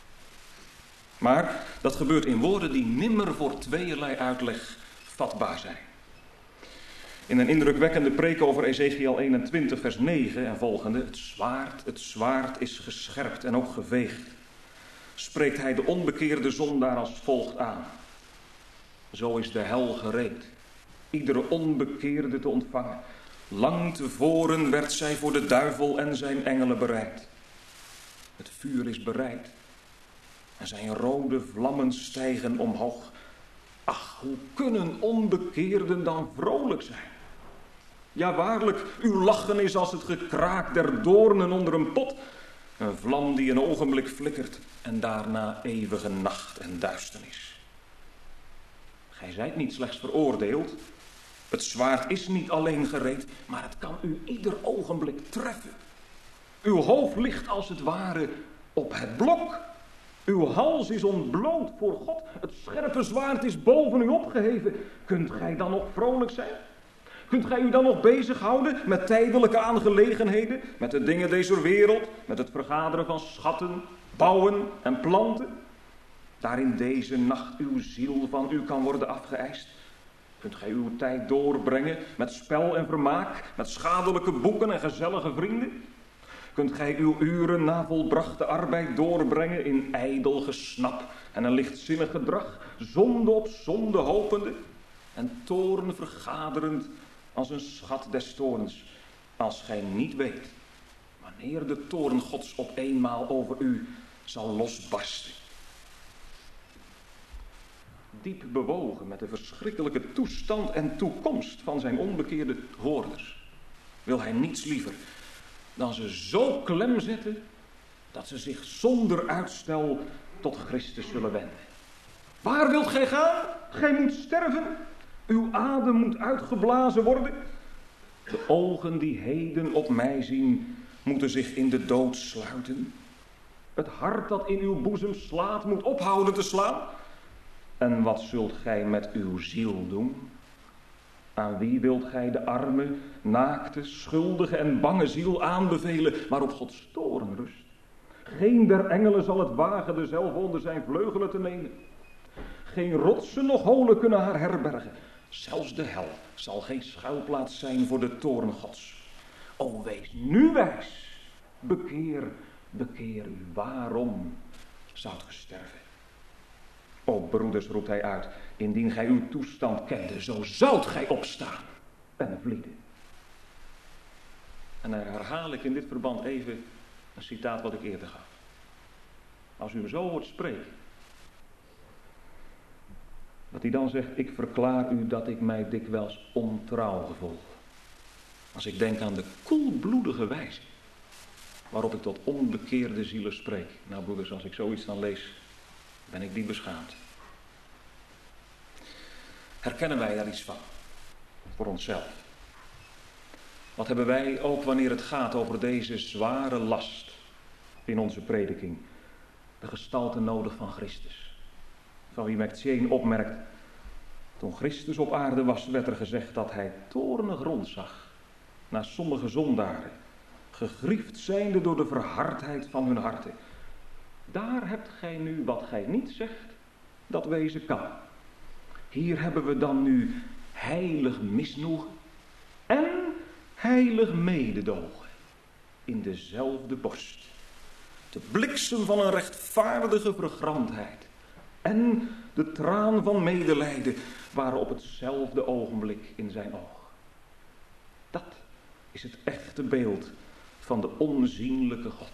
Maar dat gebeurt in woorden die nimmer voor tweeërlei uitleg vatbaar zijn. In een indrukwekkende preek over Ezechiel eenentwintig vers negen en volgende. Het zwaard, het zwaard is gescherpt en ook geveegd. Spreekt hij de onbekeerde zondaar als volgt aan. Zo is de hel gereed, iedere onbekeerde te ontvangen. Lang tevoren werd zij voor de duivel en zijn engelen bereid. Het vuur is bereid en zijn rode vlammen stijgen omhoog. Ach, hoe kunnen onbekeerden dan vrolijk zijn? Ja, waarlijk, uw lachen is als het gekraak der doornen onder een pot. Een vlam die een ogenblik flikkert en daarna eeuwige nacht en duisternis. Gij zijt niet slechts veroordeeld. Het zwaard is niet alleen gereed, maar het kan u ieder ogenblik treffen. Uw hoofd ligt als het ware op het blok. Uw hals is ontbloot voor God. Het scherpe zwaard is boven u opgeheven. Kunt gij dan nog vrolijk zijn? Kunt gij u dan nog bezighouden met tijdelijke aangelegenheden, met de dingen deze wereld, met het vergaderen van schatten, bouwen en planten? Daar in deze nacht uw ziel van u kan worden afgeëist. Kunt gij uw tijd doorbrengen met spel en vermaak, met schadelijke boeken en gezellige vrienden? Kunt gij uw uren na volbrachte arbeid doorbrengen in ijdel gesnap en een lichtzinnig gedrag, zonde op zonde hopende en toorn vergaderend als een schat des toorns, als gij niet weet wanneer de toorn Gods op eenmaal over u zal losbarsten. Diep bewogen met de verschrikkelijke toestand en toekomst van zijn onbekeerde hoorders, wil hij niets liever dan ze zo klem zetten dat ze zich zonder uitstel tot Christus zullen wenden. Waar wilt gij gaan? Gij moet sterven. Uw adem moet uitgeblazen worden. De ogen die heden op mij zien, moeten zich in de dood sluiten. Het hart dat in uw boezem slaat, moet ophouden te slaan. En wat zult gij met uw ziel doen? Aan wie wilt gij de arme, naakte, schuldige en bange ziel aanbevelen, waarop Gods toorn rust? Geen der engelen zal het wagen dezelve onder zijn vleugelen te nemen. Geen rotsen noch holen kunnen haar herbergen. Zelfs de hel zal geen schuilplaats zijn voor de toorn Gods. O, wees nu wijs. Bekeer, bekeer u. Waarom zoudt ge sterven? O, broeders, roept hij uit, indien gij uw toestand kende, zo zoudt gij opstaan en vlieden. En dan herhaal ik in dit verband even een citaat wat ik eerder gaf. Als u me zo hoort spreken, dat hij dan zegt, ik verklaar u dat ik mij dikwijls ontrouw gevoel. Als ik denk aan de koelbloedige wijze waarop ik tot onbekeerde zielen spreek. Nou broeders, als ik zoiets dan lees, ben ik diep beschaamd. Herkennen wij daar iets van? Voor onszelf. Wat hebben wij ook wanneer het gaat over deze zware last in onze prediking? De gestalte nodig van Christus. Van wie McChain opmerkt, toen Christus op aarde was, werd er gezegd dat hij toornig rondzag naar sommige zondaren, gegriefd zijnde door de verhardheid van hun harten. Daar hebt gij nu wat gij niet zegt, dat wezen kan. Hier hebben we dan nu heilig misnoegen en heilig mededogen in dezelfde borst. De bliksem van een rechtvaardige vergramdheid en de traan van medelijden waren op hetzelfde ogenblik in zijn oog. Dat is het echte beeld van de onzienlijke God.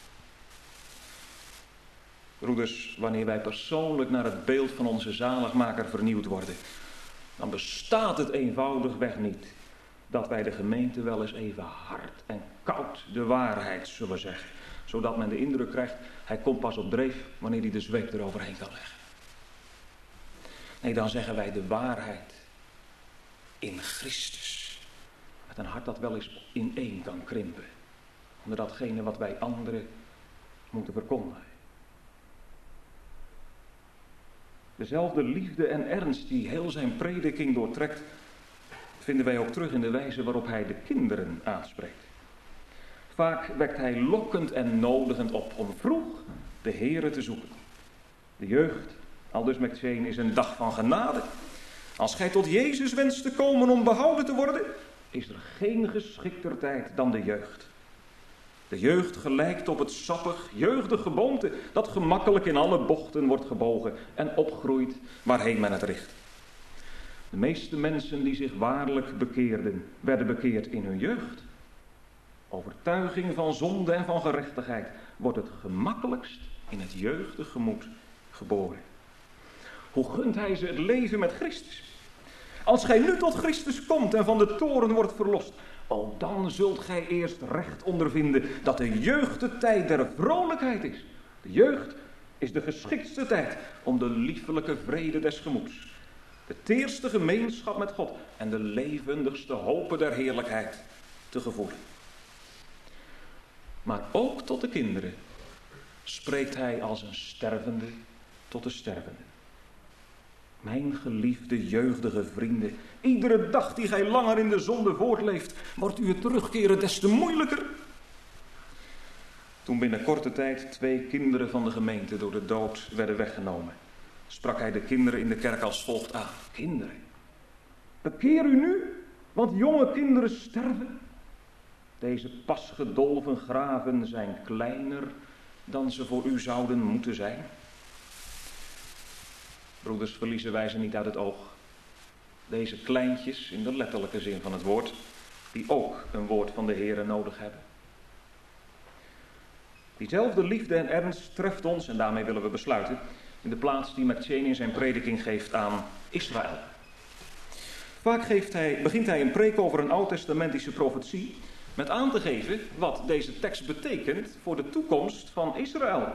Broeders, wanneer wij persoonlijk naar het beeld van onze zaligmaker vernieuwd worden, dan bestaat het eenvoudigweg niet dat wij de gemeente wel eens even hard en koud de waarheid zullen zeggen, zodat men de indruk krijgt, hij komt pas op dreef wanneer hij de zweep eroverheen kan leggen. Nee, dan zeggen wij de waarheid in Christus. Met een hart dat wel eens ineen kan krimpen, onder datgene wat wij anderen moeten verkondigen. Dezelfde liefde en ernst die heel zijn prediking doortrekt, vinden wij ook terug in de wijze waarop hij de kinderen aanspreekt. Vaak wekt hij lokkend en nodigend op om vroeg de Heere te zoeken. De jeugd, aldus McChain, is een dag van genade. Als gij tot Jezus wenst te komen om behouden te worden, is er geen geschikter tijd dan de jeugd. De jeugd gelijkt op het sappig, jeugdig geboomte dat gemakkelijk in alle bochten wordt gebogen en opgroeit waarheen men het richt. De meeste mensen die zich waarlijk bekeerden, werden bekeerd in hun jeugd. Overtuiging van zonde en van gerechtigheid wordt het gemakkelijkst in het jeugdig gemoed geboren. Hoe gunt hij ze het leven met Christus? Als gij nu tot Christus komt en van de toorn wordt verlost, o, dan zult gij eerst recht ondervinden dat de jeugd de tijd der vrolijkheid is. De jeugd is de geschiktste tijd om de liefelijke vrede des gemoeds, de teerste gemeenschap met God en de levendigste hopen der heerlijkheid te gevoelen. Maar ook tot de kinderen spreekt hij als een stervende tot de stervende. Mijn geliefde jeugdige vrienden, iedere dag die gij langer in de zonde voortleeft, wordt u het terugkeren des te moeilijker. Toen binnen korte tijd twee kinderen van de gemeente door de dood werden weggenomen, sprak hij de kinderen in de kerk als volgt aan. Kinderen, bekeer u nu, want jonge kinderen sterven. Deze pas gedolven graven zijn kleiner dan ze voor u zouden moeten zijn. Broeders, verliezen wij ze niet uit het oog. Deze kleintjes, in de letterlijke zin van het woord, die ook een woord van de Heere nodig hebben. Diezelfde liefde en ernst treft ons, en daarmee willen we besluiten, in de plaats die McCheyne in zijn prediking geeft aan Israël. Vaak geeft hij, begint hij een preek over een oud-testamentische profetie met aan te geven wat deze tekst betekent voor de toekomst van Israël.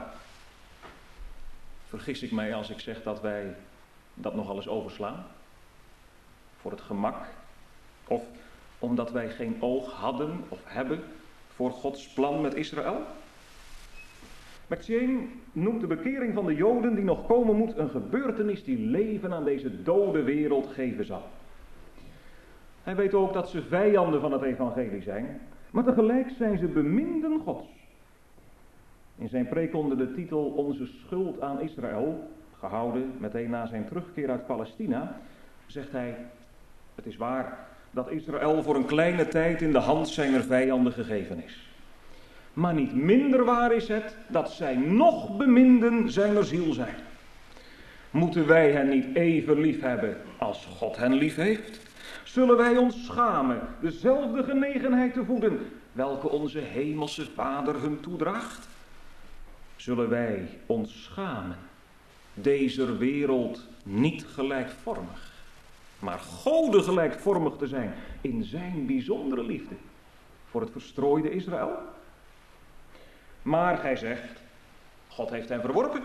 Vergis ik mij als ik zeg dat wij dat nogal eens overslaan? Voor het gemak? Of omdat wij geen oog hadden of hebben voor Gods plan met Israël? McCheyne noemt de bekering van de Joden die nog komen moet een gebeurtenis die leven aan deze dode wereld geven zal. Hij weet ook dat ze vijanden van het evangelie zijn, maar tegelijk zijn ze beminden Gods. In zijn preek onder de titel Onze schuld aan Israël, gehouden meteen na zijn terugkeer uit Palestina, zegt hij: het is waar dat Israël voor een kleine tijd in de hand zijner vijanden gegeven is. Maar niet minder waar is het dat zij nog beminden zijner ziel zijn. Moeten wij hen niet even lief hebben als God hen lief heeft? Zullen wij ons schamen dezelfde genegenheid te voeden welke onze hemelse Vader hun toedraagt? Zullen wij ons schamen deze wereld niet gelijkvormig, maar Gode gelijkvormig te zijn in zijn bijzondere liefde voor het verstrooide Israël? Maar gij zegt, God heeft hen verworpen.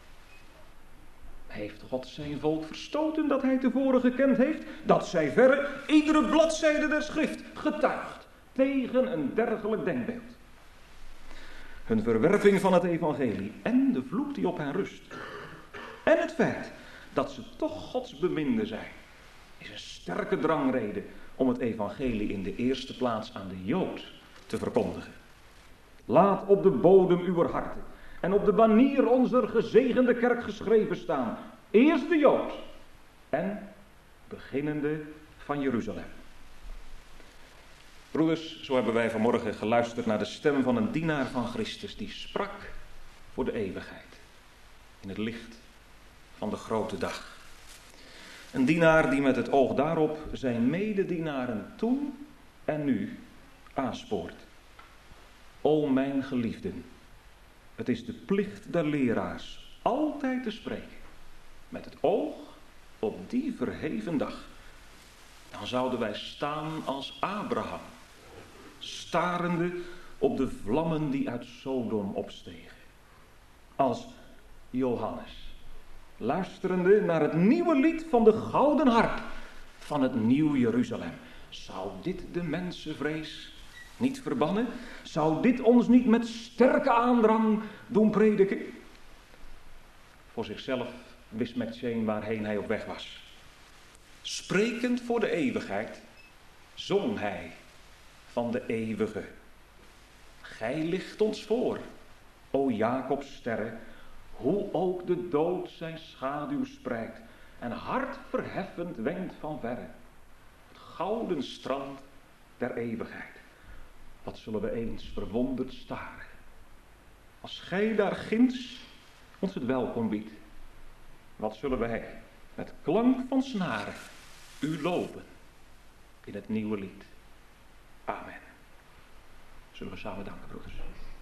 Heeft God zijn volk verstoten dat hij tevoren gekend heeft? Dat zij verre iedere bladzijde der schrift getuigt tegen een dergelijk denkbeeld. Hun verwerping van het evangelie en de vloek die op hen rust. En het feit dat ze toch Gods beminde zijn, is een sterke drangreden om het evangelie in de eerste plaats aan de Jood te verkondigen. Laat op de bodem uw harten en op de banier onze gezegende kerk geschreven staan. Eerst de Jood en beginnende van Jeruzalem. Broeders, zo hebben wij vanmorgen geluisterd naar de stem van een dienaar van Christus die sprak voor de eeuwigheid. In het licht van de grote dag. Een dienaar die met het oog daarop zijn mededienaren toen en nu aanspoort. O mijn geliefden, het is de plicht der leraars altijd te spreken met het oog op die verheven dag. Dan zouden wij staan als Abraham, starende op de vlammen die uit Sodom opstegen. Als Johannes, luisterende naar het nieuwe lied van de gouden harp van het nieuw Jeruzalem. Zou dit de mensenvrees niet verbannen? Zou dit ons niet met sterke aandrang doen prediken? Voor zichzelf wist McCheyne waarheen hij op weg was. Sprekend voor de eeuwigheid zong hij van de eeuwige. Gij licht ons voor, o Jacobs sterren, hoe ook de dood zijn schaduw spreidt en hart verheffend wenkt van verre. Het gouden strand der eeuwigheid. Wat zullen we eens verwonderd staren, als gij daar ginds ons het welkom biedt. Wat zullen wij met klank van snaren u loven in het nieuwe lied. Amen. Zullen we samen danken, broeders.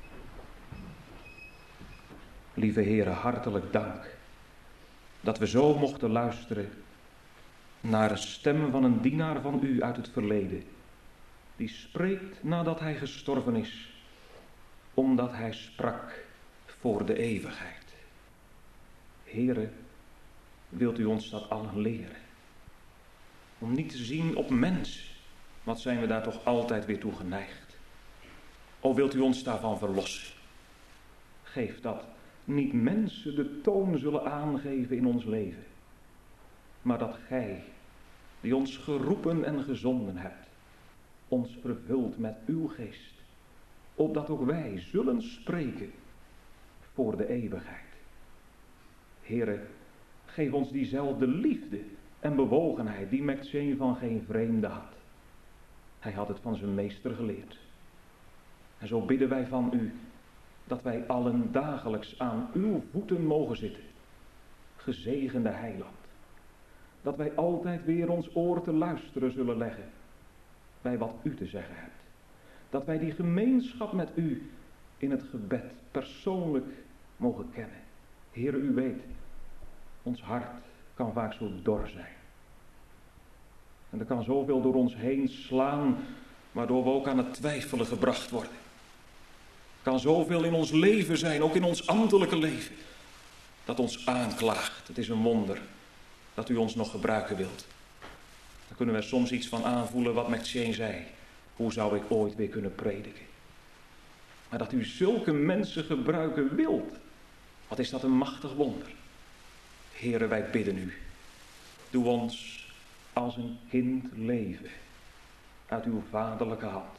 Lieve Heere, hartelijk dank dat we zo mochten luisteren naar de stem van een dienaar van u uit het verleden, die spreekt nadat hij gestorven is, omdat hij sprak voor de eeuwigheid. Heere, wilt u ons dat allen leren? Om niet te zien op mensen, wat zijn we daar toch altijd weer toe geneigd. O, wilt u ons daarvan verlossen? Geef dat niet mensen de toon zullen aangeven in ons leven, maar dat gij, die ons geroepen en gezonden hebt, ons vervult met uw geest, opdat ook wij zullen spreken voor de eeuwigheid. Heere, geef ons diezelfde liefde en bewogenheid die McCheyne van geen vreemde had. Hij had het van zijn meester geleerd. En zo bidden wij van u dat wij allen dagelijks aan uw voeten mogen zitten, gezegende heiland. Dat wij altijd weer ons oor te luisteren zullen leggen bij wat u te zeggen hebt. Dat wij die gemeenschap met u in het gebed persoonlijk mogen kennen. Heere, u weet, ons hart kan vaak zo dor zijn. En er kan zoveel door ons heen slaan, waardoor we ook aan het twijfelen gebracht worden. Er kan zoveel in ons leven zijn, ook in ons ambtelijke leven, dat ons aanklaagt. Het is een wonder dat u ons nog gebruiken wilt. Daar kunnen we soms iets van aanvoelen wat McCheyne zei. Hoe zou ik ooit weer kunnen prediken? Maar dat u zulke mensen gebruiken wilt, wat is dat een machtig wonder. Heere, wij bidden u. Doe ons als een kind leven uit uw vaderlijke hand.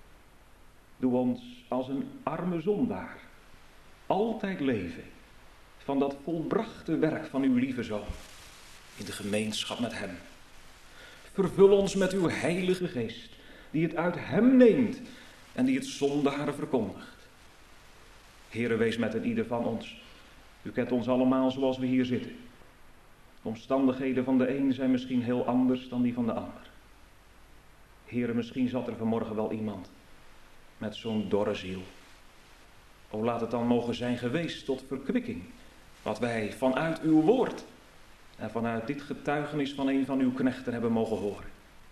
Doe ons als een arme zondaar altijd leven van dat volbrachte werk van uw lieve Zoon in de gemeenschap met hem. Vervul ons met uw heilige geest die het uit hem neemt en die het zondaren verkondigt. Heere, wees met een ieder van ons. U kent ons allemaal zoals we hier zitten. De omstandigheden van de een zijn misschien heel anders dan die van de ander. Heere, misschien zat er vanmorgen wel iemand met zo'n dorre ziel. O, laat het dan mogen zijn geweest tot verkwikking, wat wij vanuit uw woord en vanuit dit getuigenis van een van uw knechten hebben mogen horen.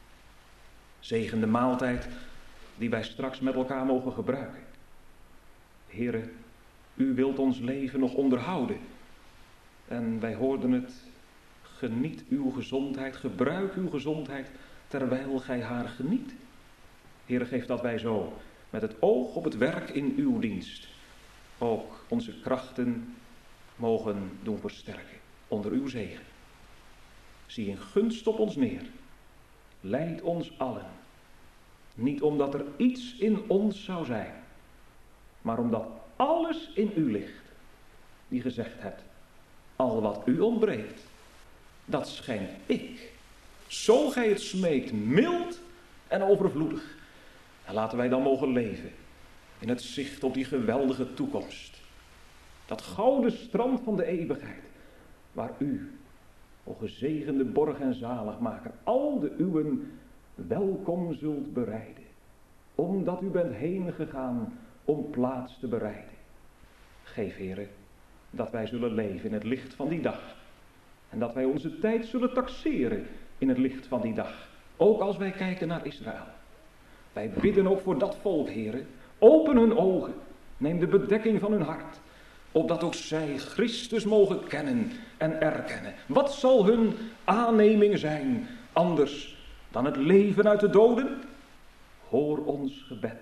Zegen de maaltijd die wij straks met elkaar mogen gebruiken. Heere, u wilt ons leven nog onderhouden. En wij hoorden het, geniet uw gezondheid, gebruik uw gezondheid terwijl gij haar geniet. Heere, geef dat wij zo, met het oog op het werk in uw dienst, ook onze krachten mogen doen versterken onder uw zegen. Zie in gunst op ons neer. Leid ons allen. Niet omdat er iets in ons zou zijn, maar omdat alles in u ligt, die gezegd hebt, al wat u ontbreekt, dat schenk ik. Zo gij het smeekt, mild en overvloedig. En laten wij dan mogen leven in het zicht op die geweldige toekomst. Dat gouden strand van de eeuwigheid, waar u, o gezegende borg en zaligmaker, al de uwen welkom zult bereiden. Omdat u bent heen gegaan om plaats te bereiden. Geef, Heere, dat wij zullen leven in het licht van die dag. En dat wij onze tijd zullen taxeren in het licht van die dag. Ook als wij kijken naar Israël. Wij bidden ook voor dat volk, Heere. Open hun ogen. Neem de bedekking van hun hart. Opdat ook zij Christus mogen kennen en erkennen. Wat zal hun aanneming zijn anders dan het leven uit de doden? Hoor ons gebed.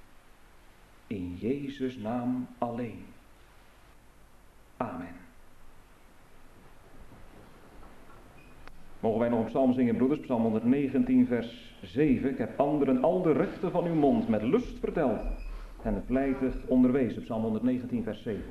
In Jezus' naam alleen. Amen. Mogen wij nog een psalm zingen, broeders? Psalm honderdnegentien, vers zeven. Ik heb anderen al de rechten van uw mond met lust verteld en vlijtig onderwezen. Psalm honderdnegentien, vers zeven.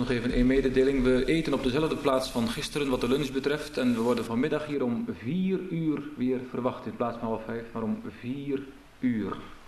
even één mededeling. We eten op dezelfde plaats van gisteren wat de lunch betreft. En we worden vanmiddag hier om vier uur weer verwacht. In plaats van half vijf, maar om vier uur.